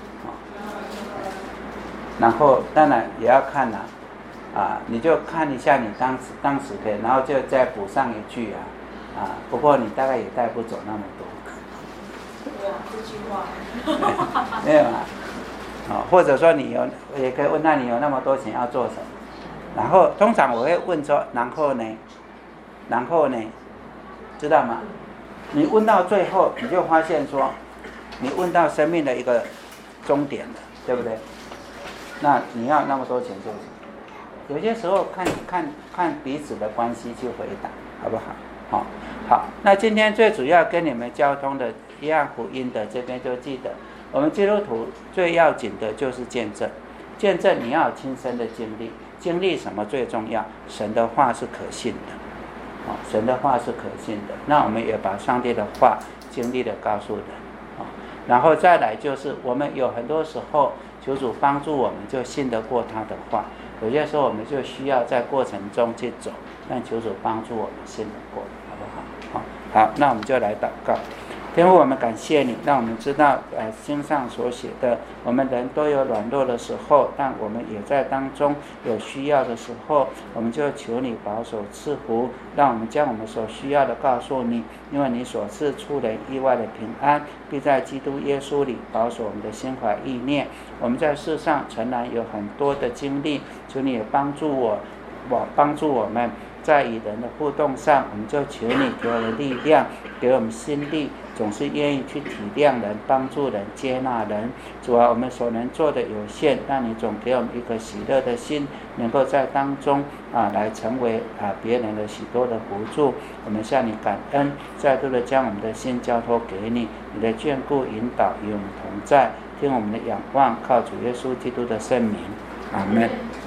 然后当然也要看你就看一下你当时可以，然后就再补上一句不过你大概也带不走那么多。 哇，这句话没有或者说也可以问，那你有那么多钱要做什么？然后通常我会问说，然后呢，知道吗？你问到最后，你就发现说，你问到生命的一个终点了，对不对？那你要那么多钱做什么？有些时候看彼此的关系去回答，好不好？好，那今天最主要跟你们交通的一样福音的这边就记得，我们基督徒最要紧的就是见证，见证你要有亲身的经历什么最重要？神的话是可信的，神的话是可信的。那我们也把上帝的话经历的告诉人，然后再来就是我们有很多时候求主帮助我们，就信得过他的话。有些时候我们就需要在过程中去走，让求主帮助我们信得过，好不好？好，那我们就来祷告。天父，我们感谢你，让我们知道经上所写的，我们人都有软弱的时候，但我们也在当中有需要的时候，我们就求你保守赐福，让我们将我们所需要的告诉你，因为你所赐出人意外的平安，必在基督耶稣里保守我们的心怀意念。我们在世上诚然有很多的经历，求你也帮助我们在与人的互动上，我们就求你给我们力量，给我们心力，总是愿意去体谅人、帮助人、接纳人。主啊，我们所能做的有限，但你总给我们一颗喜乐的心，能够在当中来成为别人的许多的辅助。我们向你感恩，再度的将我们的心交托给你，你的眷顾引导与我们同在，听我们的仰望，靠主耶稣基督的圣名，阿们。